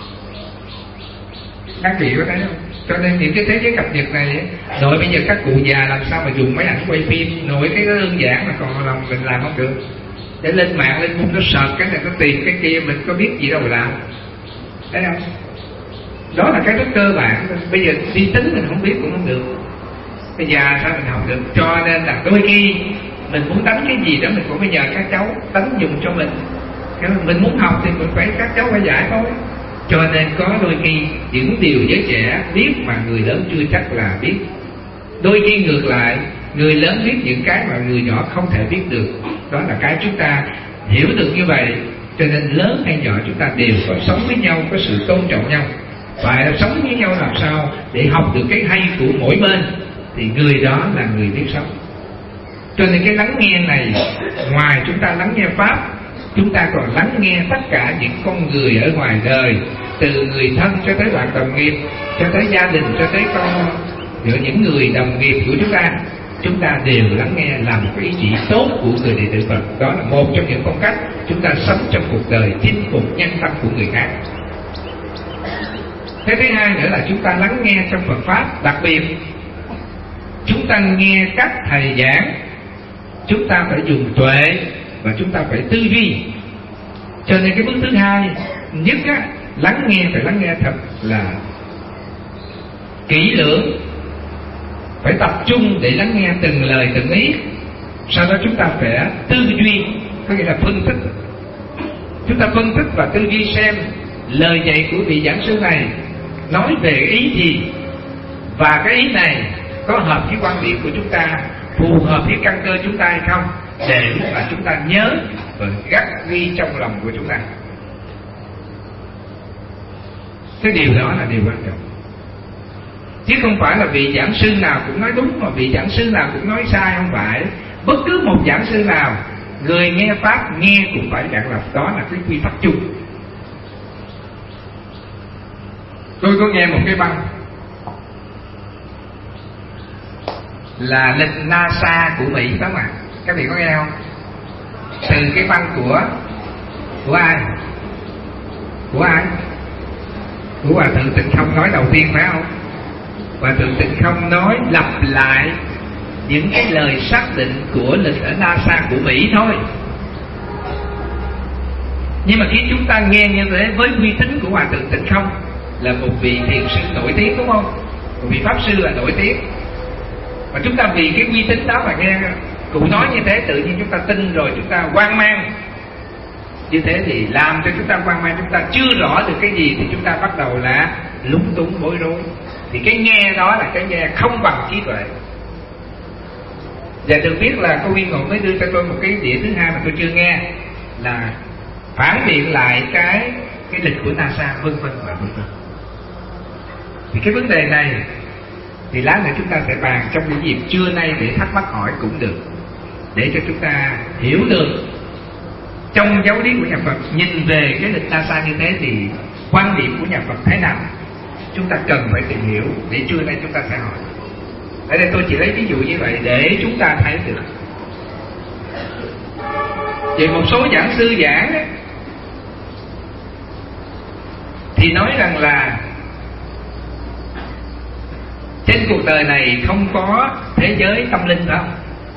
Các vị có thấy không? Cho nên những cái thế giới cập nhật này, nội bây giờ các cụ già làm sao mà dùng máy ảnh quay phim, nội cái đơn giản mà còn làm mình làm không được. Để lên mạng lên môn nó sợt cái này nó tìm cái kia, mình có biết gì đâu mà làm. Thấy không? Đó là cái rất cơ bản. Bây giờ đi tính mình không biết cũng không được. Bây giờ sao mình học được? Cho nên là đôi khi mình muốn đánh cái gì đó mình cũng phải nhờ các cháu đánh dùng cho mình. Mình muốn học thì mình phải các cháu phải dạy thôi. Cho nên có đôi khi những điều giới trẻ biết mà người lớn chưa chắc là biết. Đôi khi ngược lại, người lớn biết những cái mà người nhỏ không thể biết được. Đó là cái chúng ta hiểu được như vậy. Cho nên lớn hay nhỏ chúng ta đều có sống với nhau, có sự tôn trọng nhau. Và sống với nhau làm sao để học được cái hay của mỗi bên, thì người đó là người biết sống. Cho nên cái lắng nghe này, ngoài chúng ta lắng nghe Pháp, chúng ta còn lắng nghe tất cả những con người ở ngoài đời, từ người thân cho tới bạn đồng nghiệp, cho tới gia đình, cho tới con giữa những người đồng nghiệp của chúng ta. Chúng ta đều lắng nghe, làm một cái ý chỉ tốt của người đệ tử Phật. Đó là một trong những phong cách chúng ta sống trong cuộc đời, chinh phục nhân tâm của người khác. Thế thứ hai nữa là chúng ta lắng nghe trong Phật Pháp. Đặc biệt chúng ta nghe các thầy giảng, chúng ta phải dùng tuệ và chúng ta phải tư duy. Cho nên cái bước thứ hai nhất á, lắng nghe phải lắng nghe thật là kỹ lưỡng, phải tập trung để lắng nghe từng lời từng ý. Sau đó chúng ta phải tư duy, có nghĩa là phân tích. Chúng ta phân tích và tư duy xem lời dạy của vị giảng sư này nói về ý gì, và cái ý này có hợp với quan điểm của chúng ta, phù hợp với căn cơ chúng ta hay không, để mà chúng ta nhớ và gắt ghi trong lòng của chúng ta. Cái điều đó là điều quan trọng, chứ không phải là vị giảng sư nào cũng nói đúng mà vị giảng sư nào cũng nói sai. Không phải, bất cứ một giảng sư nào, người nghe pháp nghe cũng phải đạt lập, đó là cái quy tắc chung. Tôi có nghe một cái băng là lịch NASA của Mỹ đó mà, các vị có nghe không? Từ cái băng của của ai? Của ai? Của Hòa Thượng Tịnh Không nói đầu tiên phải không? Hòa Thượng Tịnh Không nói lặp lại những cái lời xác định của lịch ở NASA của Mỹ thôi. Nhưng mà khi chúng ta nghe như thế với uy tín của Hòa Thượng Tịnh Không là một vị thiền sư nổi tiếng, đúng không? Một vị pháp sư là nổi tiếng, mà chúng ta vì cái uy tín đó mà nghe cụ nói như thế, tự nhiên chúng ta tin rồi, chúng ta hoang mang. Như thế thì làm cho chúng ta hoang mang, chúng ta chưa rõ được cái gì thì chúng ta bắt đầu là lúng túng bối rối. Thì cái nghe đó là cái nghe không bằng trí tuệ. Và được biết là cô Viên Ngộ mới đưa cho tôi một cái đĩa thứ hai mà tôi chưa nghe, là phản biện lại cái cái lịch của NASA, vân vân và vân vân. Thì cái vấn đề này thì lát nữa chúng ta sẽ bàn trong những dịp trưa nay để thắc mắc hỏi cũng được, để cho chúng ta hiểu được trong giáo lý của nhà Phật nhìn về cái lịch NASA như thế thì quan điểm của nhà Phật thế nào. Chúng ta cần phải tìm hiểu để trưa nay chúng ta sẽ hỏi. Ở đây tôi chỉ lấy ví dụ như vậy để chúng ta thấy được. Về một số giảng sư giảng ấy, thì nói rằng là trên cuộc đời này không có thế giới tâm linh đâu.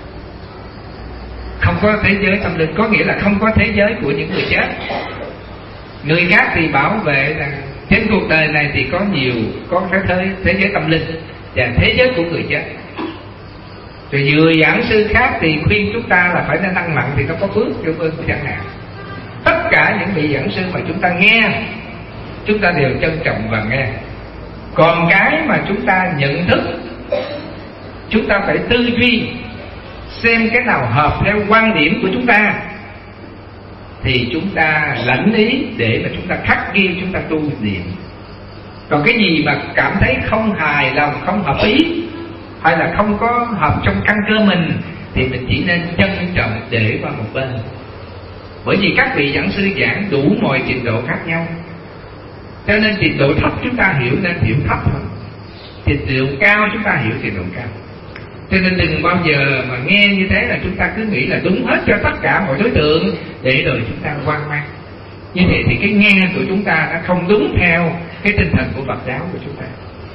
Không có thế giới tâm linh có nghĩa là không có thế giới của những người chết. Người khác thì bảo vệ rằng trên cuộc đời này thì có nhiều, có cái thế, thế giới tâm linh và thế giới của người chết. Rồi nhiều giảng sư khác thì khuyên chúng ta là phải nên ăn mặn thì nó có phước, cho ơn chẳng hạn. Tất cả những vị giảng sư mà chúng ta nghe, chúng ta đều trân trọng và nghe. Còn cái mà chúng ta nhận thức, chúng ta phải tư duy xem cái nào hợp theo quan điểm của chúng ta thì chúng ta lãnh ý để mà chúng ta khắc ghi, chúng ta tu niệm. Còn cái gì mà cảm thấy không hài lòng, không hợp ý, hay là không có hợp trong căn cơ mình thì mình chỉ nên trân trọng để qua một bên. Bởi vì các vị giảng sư giảng đủ mọi trình độ khác nhau, cho nên trình độ thấp chúng ta hiểu nên hiểu thấp thôi, trình độ cao chúng ta hiểu trình độ cao. Cho nên đừng bao giờ mà nghe như thế là chúng ta cứ nghĩ là đúng hết cho tất cả mọi đối tượng, để rồi chúng ta hoang mang. Như vậy thì cái nghe của chúng ta nó không đúng theo cái tinh thần của Phật giáo của chúng ta.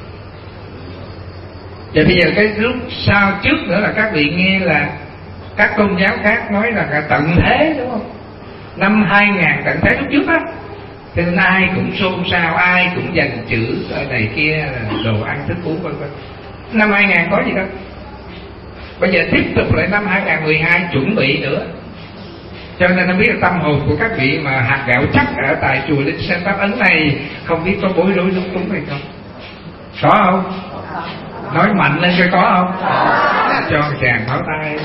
Và bây giờ cái lúc sau trước nữa là các vị nghe là các tôn giáo khác nói là tận thế, đúng không? Năm hai ngàn tận thế lúc trước á, cho nên ai cũng xôn xao, ai cũng dành chữ ở này kia, đồ ăn thức uống vân vân. Năm hai ngàn có gì đâu. Bây giờ tiếp tục lại năm hai ngàn mười hai chuẩn bị nữa. Cho nên không biết là tâm hồn của các vị mà hạt gạo chắc ở tại chùa Linh Sơn Pháp Ấn này không biết có bối rối lung túng hay không? Có không? Nói mạnh lên coi có không? Cho chàng báo tay.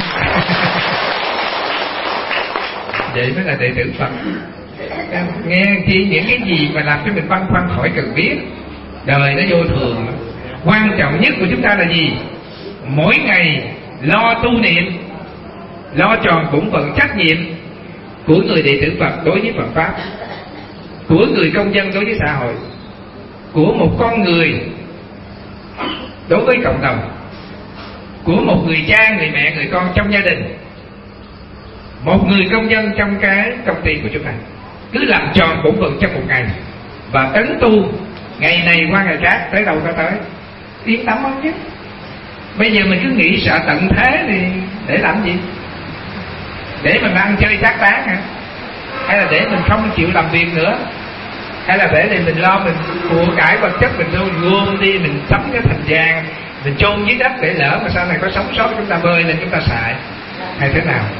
Vậy mới là đệ tử Phật. Nghe chi những cái gì mà làm cho mình băn khoăn khỏi cần biết. Đời nó vô thường. Quan trọng nhất của chúng ta là gì? Mỗi ngày lo tu niệm, lo tròn bổn phận trách nhiệm của người đệ tử Phật đối với Phật pháp, của người công dân đối với xã hội, của một con người đối với cộng đồng, của một người cha, người mẹ, người con trong gia đình, một người công dân trong cái công ty của chúng ta. Cứ làm tròn bổn phận trong một ngày và tấn tu ngày này qua ngày khác, tới đâu có tới, yên tâm không chứ. Bây giờ mình cứ nghĩ sợ tận thế thì để làm gì? Để mình ăn chơi chắc tán hả? hay là để mình không chịu làm việc nữa, hay là để để mình lo mình của cải vật chất mình gom đi, mình sắm cái thành vàng, mình chôn dưới đất để lỡ mà sau này có sống sót chúng ta bơi lên chúng ta xài, hay thế nào?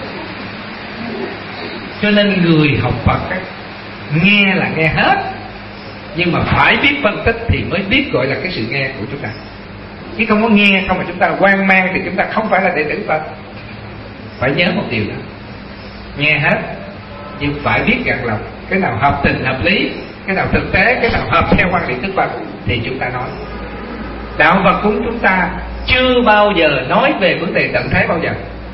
Cho nên người học Phật ấy, nghe là nghe hết, nhưng mà phải biết phân tích thì mới biết gọi là cái sự nghe của chúng ta. Chứ không có nghe không mà chúng ta hoang mang thì chúng ta không phải là đệ tử Phật. Phải nhớ một điều đó, nghe hết nhưng phải biết gật lòng, cái nào hợp tình hợp lý, cái nào thực tế, cái nào hợp theo quan điểm Đức Phật thì chúng ta nói. Đạo Phật của chúng ta chưa bao giờ nói về vấn đề tận thế bao giờ.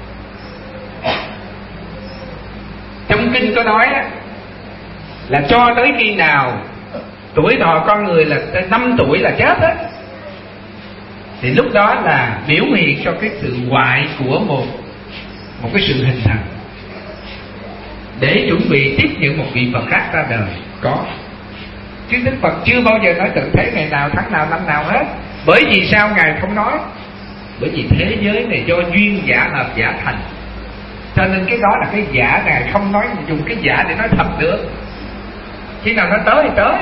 Trong kinh có nói là cho tới khi nào tuổi thọ con người là năm tuổi là chết á, thì lúc đó là biểu hiện cho cái sự hoại của một một cái sự hình thành để chuẩn bị tiếp nhận một vị Phật khác ra đời. Có, chứ Đức Phật chưa bao giờ nói tận thế ngày nào, tháng nào, năm nào hết. Bởi vì sao Ngài không nói? Bởi vì thế giới này do duyên giả hợp giả thành, cho nên cái đó là cái giả. Ngài không nói, dùng cái giả để nói thật được. Khi nào nó tới thì tới.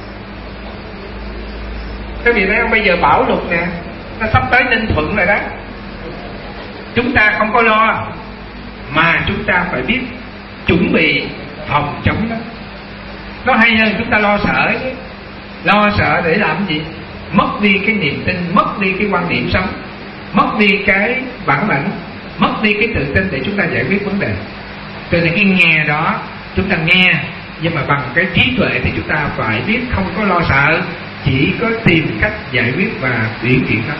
Cái vị thấy không, bây giờ bão lụt nè, nó sắp tới Ninh Thuận rồi đó. Chúng ta không có lo, mà chúng ta phải biết chuẩn bị phòng chống nó. Nó hay hơn chúng ta lo sợ chứ. Lo sợ để làm gì? Mất đi cái niềm tin, mất đi cái quan điểm sống, mất đi cái bản lĩnh, mất đi cái tự tin để chúng ta giải quyết vấn đề. Cho nên cái nghe đó, chúng ta nghe, nhưng mà bằng cái trí tuệ thì chúng ta phải biết không có lo sợ, chỉ có tìm cách giải quyết và biểu hiện nó.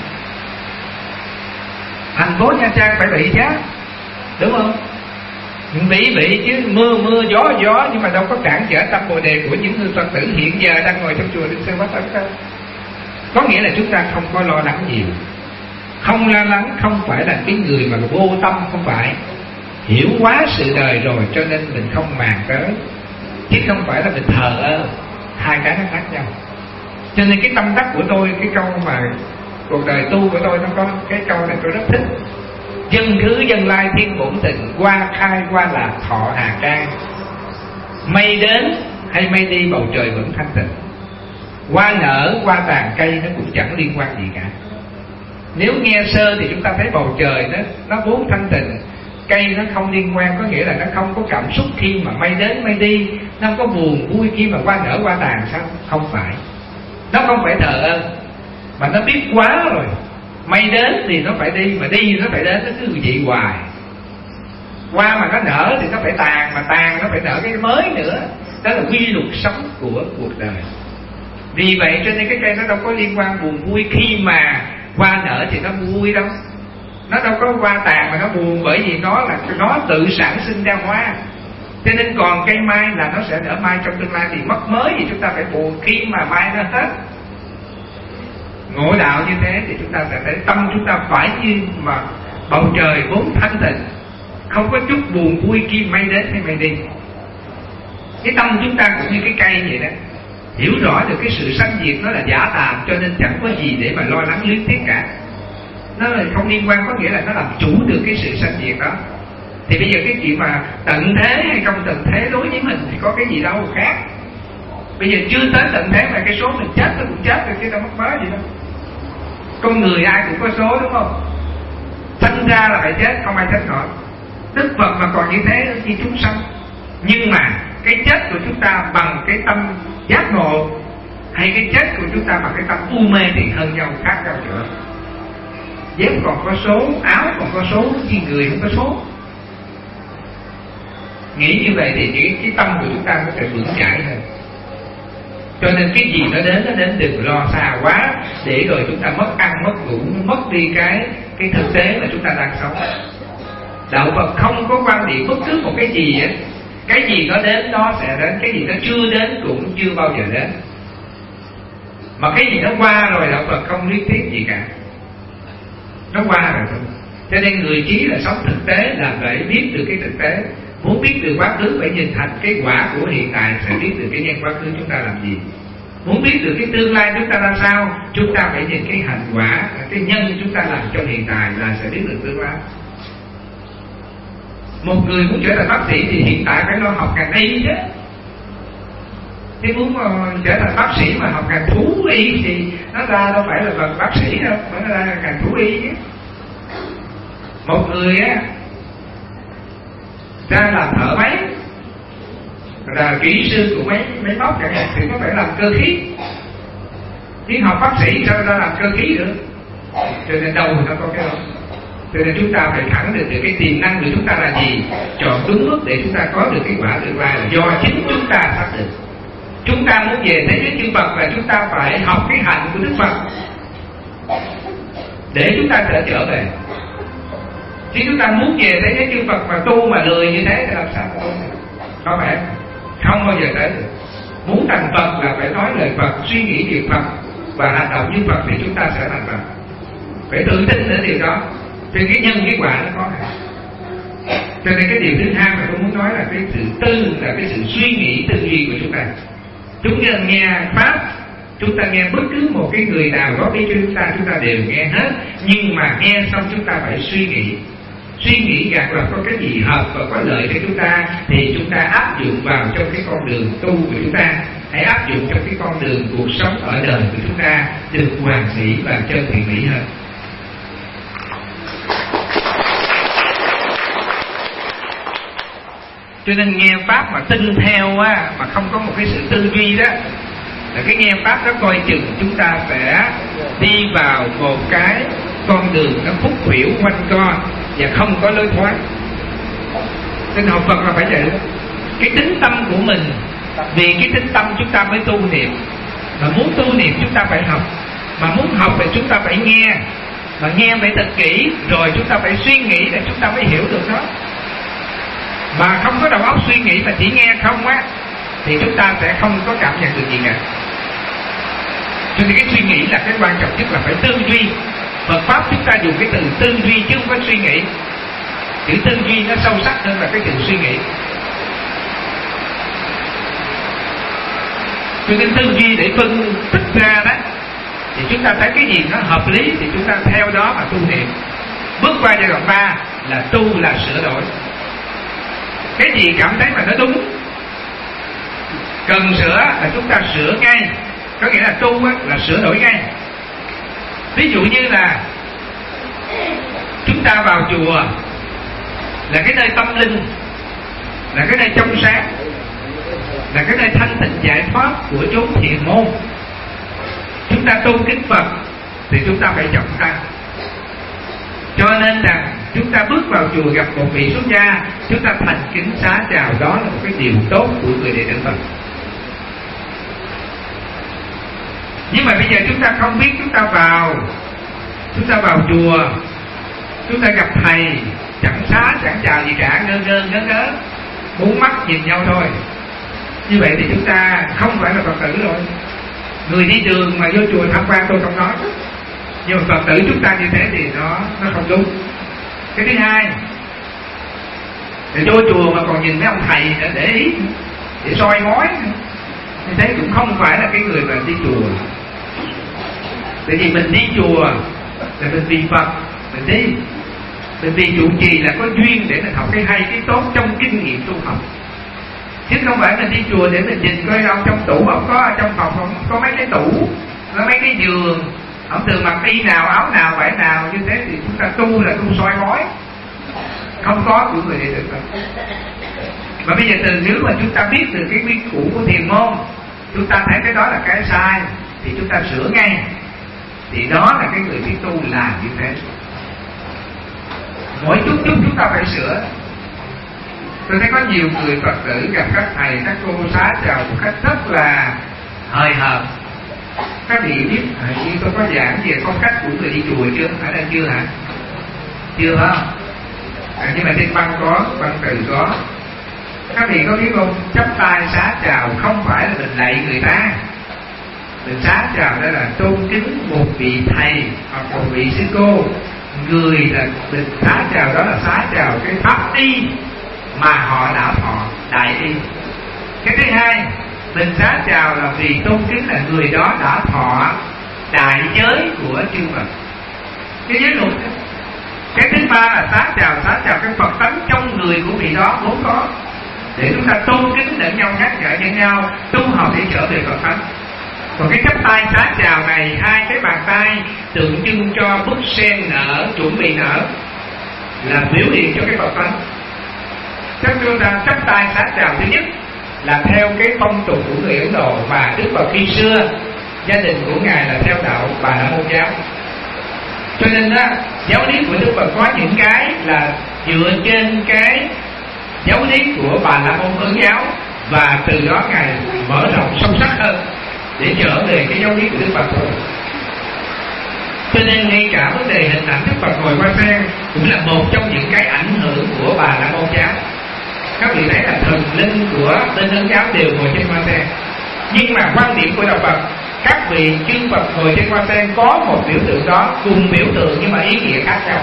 Thành phố Nha Trang phải bị chứ, đúng không? Bị bị chứ, mưa mưa gió gió, nhưng mà đâu có cản trở tâm bồ đề của những người Phật tử hiện giờ đang ngồi trong chùa Linh Sơn Pháp Ấn đâu. Có nghĩa là chúng ta không có lo lắng nhiều. Không lo lắng không phải là cái người mà vô tâm, không phải. Hiểu quá sự đời rồi cho nên mình không màng tới, chứ không phải là mình thờ ơ. Hai cái nó khác nhau. Cho nên cái tâm đắc của tôi, cái câu mà cuộc đời tu của tôi, nó có cái câu này tôi rất thích. Dân thứ dân lai thiên bổn tình, qua khai qua lạc thọ hà can. Mây đến hay mây đi bầu trời vẫn thanh tịnh, hoa nở hoa tàn cây nó cũng chẳng liên quan gì cả. Nếu nghe sơ thì chúng ta thấy bầu trời nó nó vốn thanh tịnh, cây nó không liên quan, có nghĩa là nó không có cảm xúc khi mà mây đến mây đi, nó không có buồn vui khi mà hoa nở hoa tàn. Sao? Không phải. Nó không phải thờ ơ, mà nó biết quá rồi. Mây đến thì nó phải đi, mà đi thì nó phải đến, nó cứ vậy hoài. Hoa mà nó nở thì nó phải tàn, mà tàn nó phải nở cái mới nữa. Đó là quy luật sống của cuộc đời. Vì vậy cho nên cái cây nó đâu có liên quan buồn vui khi mà hoa nở thì nó vui đâu. Nó đâu có hoa tàn mà nó buồn, bởi vì nó là nó tự sản sinh ra hoa. Cho nên còn cây mai là nó sẽ nở mai trong tương lai, thì mất mới thì chúng ta phải buồn khi mà mai nó hết. Ngộ đạo như thế thì chúng ta sẽ thấy tâm chúng ta phải như mà bầu trời vốn thanh tịnh, không có chút buồn vui khi mây đến hay mây đi. Cái tâm chúng ta cũng như cái cây vậy đó, hiểu rõ được cái sự sanh diệt nó là giả tạm, cho nên chẳng có gì để mà lo lắng luyến tiếc cả. Nó là không liên quan, có nghĩa là nó làm chủ được cái sự sanh diệt đó. Thì bây giờ cái chuyện mà tận thế hay không tận thế đối với mình thì có cái gì đâu khác. Bây giờ chưa tới tận thế mà cái số mình chết nó cũng chết rồi, chứ đâu mất mới gì đâu. Con người ai cũng có số, đúng không? Sinh ra là phải chết, không ai chết nổi. Đức Phật mà còn như thế như chúng sanh. Nhưng mà cái chết của chúng ta bằng cái tâm giác ngộ, hay cái chết của chúng ta bằng cái tâm u mê thì hơn nhau, khác nhau nữa. Dép còn có số, áo còn có số, chứ người không có số. Nghĩ như vậy thì cái, cái tâm của chúng ta nó sẽ vững chãi hơn. Cho nên cái gì nó đến, nó đến đừng lo xa quá, để rồi chúng ta mất ăn, mất ngủ, mất đi cái cái thực tế mà chúng ta đang sống. Đạo Phật không có quan điểm bất cứ một cái gì ấy. Cái gì nó đến nó sẽ đến, cái gì nó chưa đến cũng chưa bao giờ đến. Mà cái gì nó qua rồi Đạo Phật không lý thuyết gì cả. Nó qua rồi thôi. Cho nên người trí là sống thực tế, là phải biết được cái thực tế. Muốn biết được quá khứ phải nhìn thành cái quả của hiện tại, sẽ biết được cái nhân quá khứ chúng ta làm gì. Muốn biết được cái tương lai chúng ta làm sao, chúng ta phải nhìn cái hành quả, cái nhân chúng ta làm trong hiện tại là sẽ biết được tương lai. Một người muốn trở thành bác sĩ thì hiện tại phải lo học ngành y chứ. Thế muốn uh, trở thành bác sĩ mà học ngành thú y thì nó ra đâu phải là bằng bác sĩ đâu, mà nó ra là ngành thú y chứ. Một người á ra làm thợ máy, là kỹ sư của máy máy móc chẳng hạn, thì có phải làm cơ khí. Nhưng học bác sĩ sao ra làm cơ khí được? Cho nên đâu thì nó có cái đó. Cho nên chúng ta phải khẳng định được cái tiềm năng của chúng ta là gì, chọn đúng bước để chúng ta có được kết quả tương lai là do chính chúng ta xác định. Chúng ta muốn về thế giới chư Phật là chúng ta phải học cái hạnh của Đức Phật để chúng ta trở trở về. Chứ chúng ta muốn về thế giới chư Phật mà tu mà lười như thế thì làm sao mà tu được? Có phải không bao giờ tới được. Muốn thành Phật là phải nói lời Phật, suy nghĩ việc Phật và hành động như Phật thì chúng ta sẽ thành Phật. Phải tự tin ở điều đó. Thì cái nhân cái quả nó có này. Cho nên cái điều thứ hai mà tôi muốn nói là cái sự tư, là cái sự suy nghĩ tư duy của chúng ta. Chúng ta nghe Pháp, chúng ta nghe bất cứ một cái người nào góp ý cho chúng ta, chúng ta đều nghe hết. Nhưng mà nghe xong chúng ta phải suy nghĩ. Suy nghĩ rằng là có cái gì hợp và có lợi cho chúng ta thì chúng ta áp dụng vào trong cái con đường tu của chúng ta. Hãy áp dụng trong cái con đường cuộc sống ở đời của chúng ta được hoàn mỹ và chân thiện mỹ hơn. Cho nên nghe Pháp mà tin theo á, mà không có một cái sự tư duy đó, là cái nghe Pháp đó coi chừng chúng ta sẽ đi vào một cái con đường nó khúc khuỷu quanh co và không có lối thoát. Nên học Phật là phải vậy. Cái tính tâm của mình, vì cái tính tâm chúng ta mới tu niệm. Mà muốn tu niệm chúng ta phải học. Mà muốn học thì chúng ta phải nghe. Mà nghe phải thật kỹ, rồi chúng ta phải suy nghĩ để chúng ta mới hiểu được nó. Mà không có đầu óc suy nghĩ mà chỉ nghe không á, thì chúng ta sẽ không có cảm nhận được gì cả. Cho nên cái suy nghĩ là cái quan trọng nhất, là phải tư duy. Phật Pháp chúng ta dùng cái từ tư duy chứ không có suy nghĩ. Chữ tư duy nó sâu sắc hơn là cái từ suy nghĩ. Cho nên tư duy để phân tích ra đó, thì chúng ta thấy cái gì nó hợp lý thì chúng ta theo đó mà tu niệm. Bước qua giai đoạn ba là tu là sửa đổi. Cái gì cảm thấy mà nó đúng, cần sửa là chúng ta sửa ngay. Có nghĩa là tu á, là sửa đổi ngay. Ví dụ như là chúng ta vào chùa là cái nơi tâm linh, là cái nơi trong sáng, là cái nơi thanh tịnh giải thoát của chốn thiền môn. Chúng ta tu kính Phật thì chúng ta phải trọng tăng. Cho nên rằng chúng ta bước vào chùa gặp một vị xuất gia, chúng ta thành kính xá chào, đó là một cái điều tốt của người đệ tử Phật. Nhưng mà bây giờ chúng ta không biết, chúng ta vào Chúng ta vào chùa, chúng ta gặp thầy chẳng xá chẳng chào gì cả, ngơ ngơ ngớ ngớ, bốn mắt nhìn nhau thôi. Như vậy thì chúng ta không phải là Phật tử rồi. Người đi đường mà vô chùa tham quan tôi không nói, nhưng mà Phật tử chúng ta như thế thì nó nó không đúng. Cái thứ hai, thì vô chùa mà còn nhìn mấy ông thầy để, để ý, để soi mói, như thế cũng không phải là cái người mà đi chùa. Tại vì mình đi chùa là mình vì Phật, mình đi, mình vì trụ trì là có duyên để mình học cái hay cái tốt trong kinh nghiệm tu học, chứ không phải mình đi chùa để mình nhìn coi ông trong tủ ông có, trong phòng không có mấy cái tủ, có mấy cái giường, ông thường mặc y nào áo nào vải nào, như thế thì chúng ta tu là tu soi mói, không có của người đệ tử Phật. Mà bây giờ từ nếu mà chúng ta biết từ cái nguyên cũ của thiền môn, chúng ta thấy cái đó là cái sai thì chúng ta sửa ngay, thì đó là cái người biết tu làm như thế. Mỗi chút chút chúng ta phải sửa. Tôi thấy có nhiều người Phật tử gặp các thầy, các cô xá chào một cách rất là hời hợt. Các vị biết, như tôi có giảng về phong cách của người đi chùa chưa? Ở đây chưa hả? Chưa phải không? À, nhưng mà trên băng có, băng từ có. Các vị có biết không? Chắp tay xá chào không phải là mình lạy người ta. Mình xá chào đó là tôn kính một vị thầy hoặc một vị sư cô. Người là mình xá chào đó là xá chào cái pháp y mà họ đã thọ, đại y. Cái thứ hai, mình xá chào là vì tôn kính là người đó đã thọ đại giới của chư Phật, cái giới luật. Cái thứ ba là xá chào, xá chào cái Phật tánh trong con người của vị đó vốn có, để chúng ta tôn kính lẫn nhau, nhắc nhở lẫn nhau, tu học để trở về Phật pháp. Còn cái chắp tay xá chào này, hai cái bàn tay tượng trưng cho bức sen nở, chuẩn bị nở, là biểu hiện cho cái Phật pháp. Chắc chúng ta chắp tay xá chào thứ nhất là theo cái phong tục của người Ấn Độ, và Đức Phật khi xưa gia đình của ngài là theo đạo Bà La Môn giáo. Cho nên đó, giáo lý của Đức Phật có những cái là dựa trên cái giáo lý của Bà La Môn Ấn giáo, và từ đó ngài mở rộng sâu sắc hơn để trở về cái giáo lý của Đức Phật thôi. Cho nên ngay cả vấn đề hình ảnh Đức Phật ngồi hoa sen cũng là một trong những cái ảnh hưởng của Bà La Môn giáo. Các vị thấy là thần linh của bên Ấn giáo đều ngồi trên hoa sen, nhưng mà quan điểm của đạo Phật, các vị chư Phật ngồi trên hoa sen có một biểu tượng đó, cùng biểu tượng nhưng mà ý nghĩa khác nhau.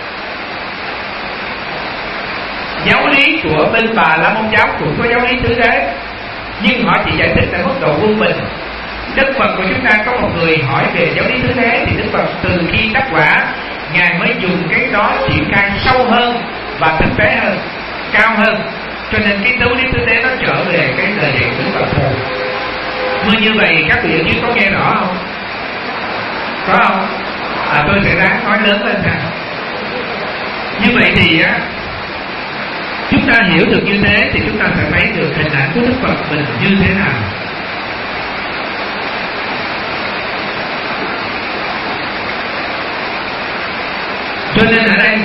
Giáo lý của bên Bà La Môn giáo cũng có giáo lý tứ đế, nhưng họ chỉ giải thích ở mức độ quân bình. Đức Phật của chúng ta có một người hỏi về giáo lý tứ đế, thì Đức Phật từ khi đắc quả, ngài mới dùng cái đó triển khai sâu hơn và thực tế hơn, cao hơn. Cho nên cái giáo lý tứ đế nó trở về cái lời dạy của Đức Phật thôi. Mà như vậy các vị ở dưới có nghe rõ không? Có không? À, tôi sẽ ráng nói lớn lên ha. Như vậy thì á, chúng ta hiểu được như thế thì chúng ta sẽ thấy được hình ảnh của Đức Phật mình như thế nào. Cho nên ở đây,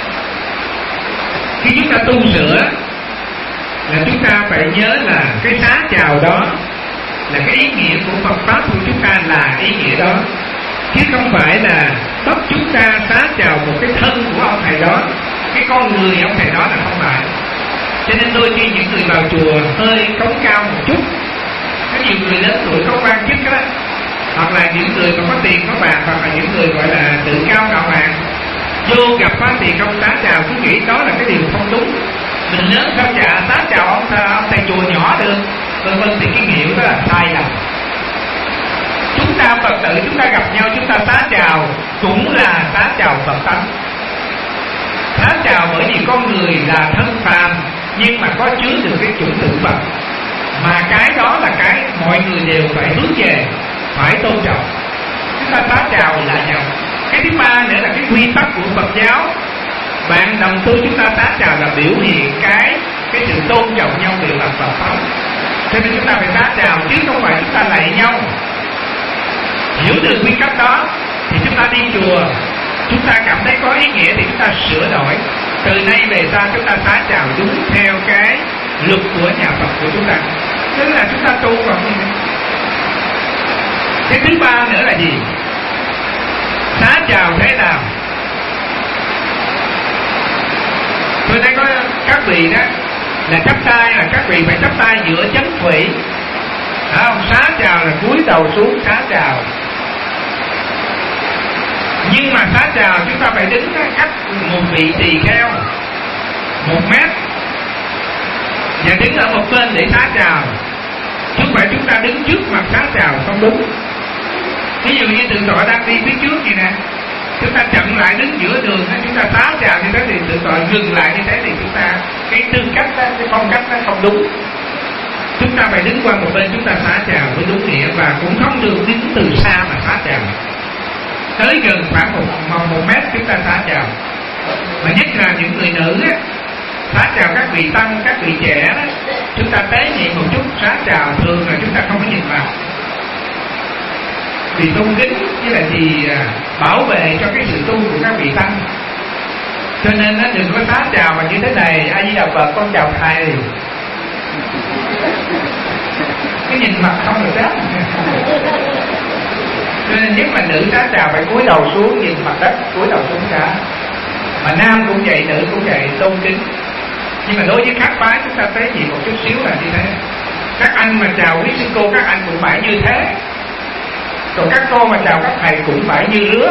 khi chúng ta tu sửa là chúng ta phải nhớ là cái xá chào đó là cái ý nghĩa của Phật pháp của chúng ta, là ý nghĩa đó, chứ không phải là bắt chúng ta xá chào một cái thân của ông thầy đó, cái con người ông thầy đó là không phải. Cho nên đôi khi những người vào chùa hơi cống cao một chút, có nhiều người lớn tuổi có quan chức đó, hoặc là những người mà có tiền có bạc, hoặc là những người gọi là tự cao ngạo mạn, vô gặp phát thì không xá chào, cứ nghĩ đó là cái điều không đúng. Mình lớn sao chả xá chào ông thầy, ông thầy chùa nhỏ được, vân vân, thì cái hiểu đó là sai lầm. Chúng ta Phật tử chúng ta gặp nhau, chúng ta xá chào cũng là xá chào Phật tánh. Xá chào bởi vì con người là thân phàm, nhưng mà có chứa được cái chủng tử Phật, mà cái đó là cái mọi người đều phải hướng về, phải tôn trọng. Chúng ta xá chào là nhau. Cái thứ ba nữa là cái quy tắc của Phật giáo. Bạn đồng tu chúng ta xá chào là biểu hiện cái cái sự tôn trọng nhau về mặt Phật pháp. Cho nên chúng ta phải xá chào, chứ không phải chúng ta lạy nhau. Hiểu được quy tắc đó thì chúng ta đi chùa, chúng ta cảm thấy có ý nghĩa thì chúng ta sửa đổi. Từ nay về sau chúng ta xá chào đúng theo cái luật của nhà Phật của chúng ta, tức là chúng ta tu vào như thế. Cái thứ ba nữa là gì? Xá chào thế nào? Tôi thấy có các vị đó là chắp tay, là các vị phải chắp tay giữa chánh thủy, không? Xá chào là cúi đầu xuống xá chào. Nhưng mà xá chào chúng ta phải đứng cách một vị tỳ kheo một mét, và đứng ở một bên để xá chào, chứ không phải chúng ta đứng trước mặt xá chào, không đúng. Ví dụ như tượng tọa đang đi phía trước vậy nè, chúng ta chặn lại đứng giữa đường, chúng ta xá chào như thế thì tượng tọa dừng lại như thế thì chúng ta cái tư cách đó, cái phong cách đó không đúng. Chúng ta phải đứng qua một bên, chúng ta xá chào với đúng nghĩa, và cũng không được đứng từ xa mà xá chào. Tới gần khoảng một, một, một mét chúng ta xá chào. Mà nhất là những người nữ á, xá chào các vị tăng, các vị trẻ đó, chúng ta tế nhị một chút xá chào, thường là chúng ta không có nhìn vào, vì tôn kính với là gì bảo vệ cho cái sự tu của các vị tăng. Cho nên á, đừng có xá chào mà như thế này: A Di Đà Phật, con chào thầy. Cái nhìn mặt không được phép. Cho nên nếu mà nữ xá chào phải cúi đầu xuống, nhìn mặt đất, cúi đầu xuống xá. Mà nam cũng vậy, nữ cũng vậy, tôn kính. Nhưng mà đối với các phái chúng ta tế nhị một chút xíu là như thế. Các anh mà chào quý sư cô, các anh cũng phải như thế. Còn các cô mà chào các thầy cũng phải như rứa.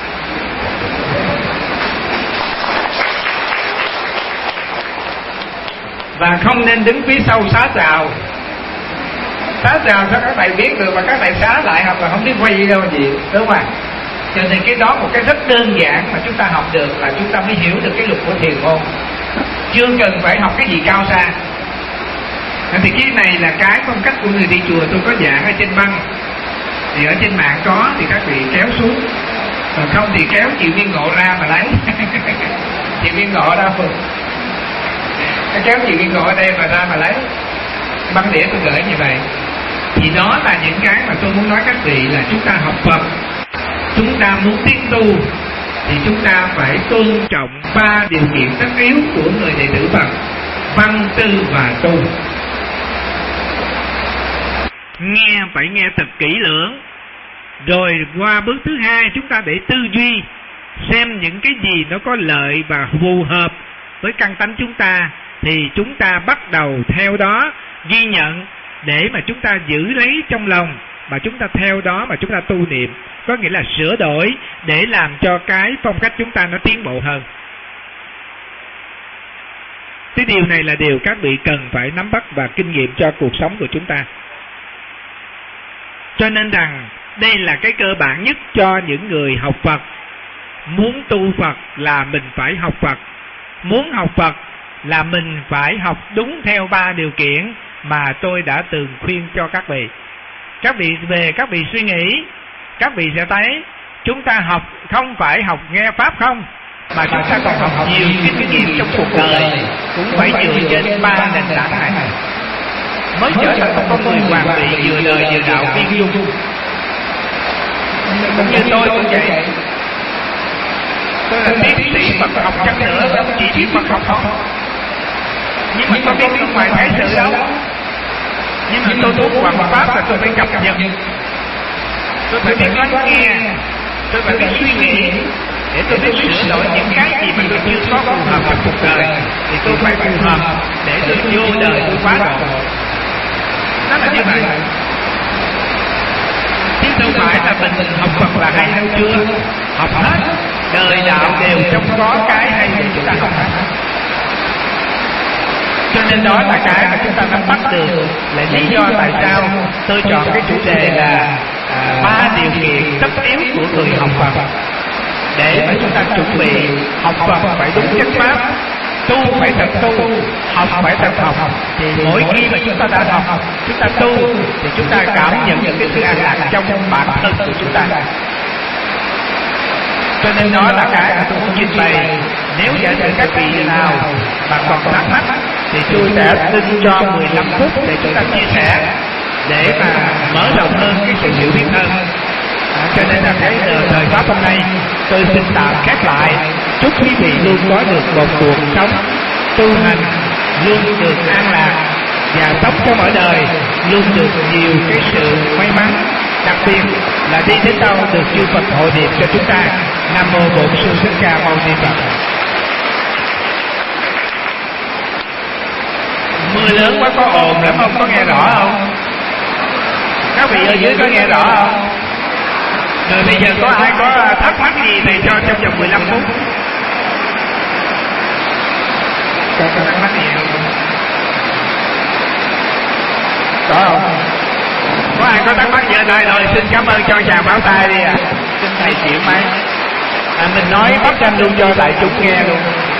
Và không nên đứng phía sau xá chào. Xá chào sao các thầy biết được, mà các thầy xá lại hoặc là không biết quay gì đâu gì, đúng không ạ? Cho nên cái đó một cái rất đơn giản mà chúng ta học được là chúng ta mới hiểu được cái luật của thiền môn. chưa cần phải học cái gì cao xa. Thì cái này là cái phong cách của người đi chùa. Tôi có giảng ở trên băng, thì ở trên mạng có thì các vị kéo xuống, còn không thì kéo chị Viên Ngộ ra mà lấy. Chị Viên Ngộ ở đâu? Kéo chị Viên Ngộ ở đây mà ra mà lấy. Băng đĩa tôi gửi như vậy. Thì đó là những cái mà tôi muốn nói các vị là chúng ta học Phật, chúng ta muốn tiến tu thì chúng ta phải tôn trọng ba điều kiện tất yếu của người đệ tử Phật: văn, tư và tu. Nghe phải nghe thật kỹ lưỡng. Rồi qua bước thứ hai, chúng ta để tư duy xem những cái gì nó có lợi và phù hợp với căn tánh chúng ta, thì chúng ta bắt đầu theo đó ghi nhận để mà chúng ta giữ lấy trong lòng, mà chúng ta theo đó mà chúng ta tu niệm, có nghĩa là sửa đổi để làm cho cái phong cách chúng ta nó tiến bộ hơn. Cái điều này là điều các vị cần phải nắm bắt và kinh nghiệm cho cuộc sống của chúng ta. Cho nên rằng đây là cái cơ bản nhất cho những người học Phật. Muốn tu Phật là mình phải học Phật. Muốn học Phật là mình phải học đúng theo ba điều kiện mà tôi đã từng khuyên cho các vị. Các vị về các vị suy nghĩ, các vị sẽ thấy chúng ta học không phải học nghe Pháp không, mà chúng ta còn học nhiều kinh nghiệm trong cuộc đời, cũng phải dựa trên ba nền tảng này mới trở thành một con người hoàn vị, vừa đời vừa đạo viên dung. Cũng như tôi cũng vậy. Tôi là tiến sĩ Phật học chăng nữa, tôi chỉ biết Phật học không, nhưng mà tôi biết nước ngoài thấy sự đâu. Nhưng mà tôi muốn hoàn Pháp là tôi phải cập nhật, tôi phải biết lắng nghe, tôi phải biết suy nghĩ, để tôi biết sửa đổi những cái gì mà tôi chưa có phù hợp trong cuộc đời, thì tôi phải phù hợp để tôi vô đời tôi quá độ. Nó là như vậy. Chứ đâu phải là mình học Phật là hay đâu, chưa. Học hết, đời đạo đều trong có cái hay để chúng ta học hết. Cho nên đó là cái mà chúng ta nắm bắt được, là lý do tại sao tôi chọn cái chủ đề là ba à, điều kiện tất yếu của người học Phật, để mà chúng ta chuẩn bị học Phật phải đúng chánh pháp, tu phải thật tu, học phải thật học. Thì mỗi khi mà chúng ta đã học, chúng ta tu, thì chúng ta cảm nhận những cái sự an lạc trong bản thân của chúng ta. Cho nên đó là cái mà tôi muốn trình bày. Nếu giả sử các vị nào mà còn thắc mắc thì tôi sẽ xin cho mười lăm phút để chúng ta chia sẻ, để mà mở rộng hơn cái sự hiểu biết hơn. À, cho nên là cái thời Pháp hôm nay tôi xin tạm khép lại. Chúc quý vị luôn có được một cuộc sống tu hành luôn được an lạc, và sống trong ở đời luôn được nhiều cái sự may mắn, đặc biệt là đi đến đâu được chư Phật hộ niệm cho chúng ta. Nam mô Bổn Sư Thích Ca Mâu Ni Phật. Mưa lớn quá có ồn lắm không? Có nghe rõ không? Các vị ở dưới có nghe rõ không? Rồi bây giờ có ai có thắc mắc gì thì cho trong vòng mười lăm phút. Có thắc mắc gì không? Có không? Có ai có thắc mắc gì đây? Rồi xin cảm ơn cho chàng báo tay đi ạ. À. Xin thầy chịu máy. À, mình nói bắt tranh luôn cho đại chúng nghe luôn.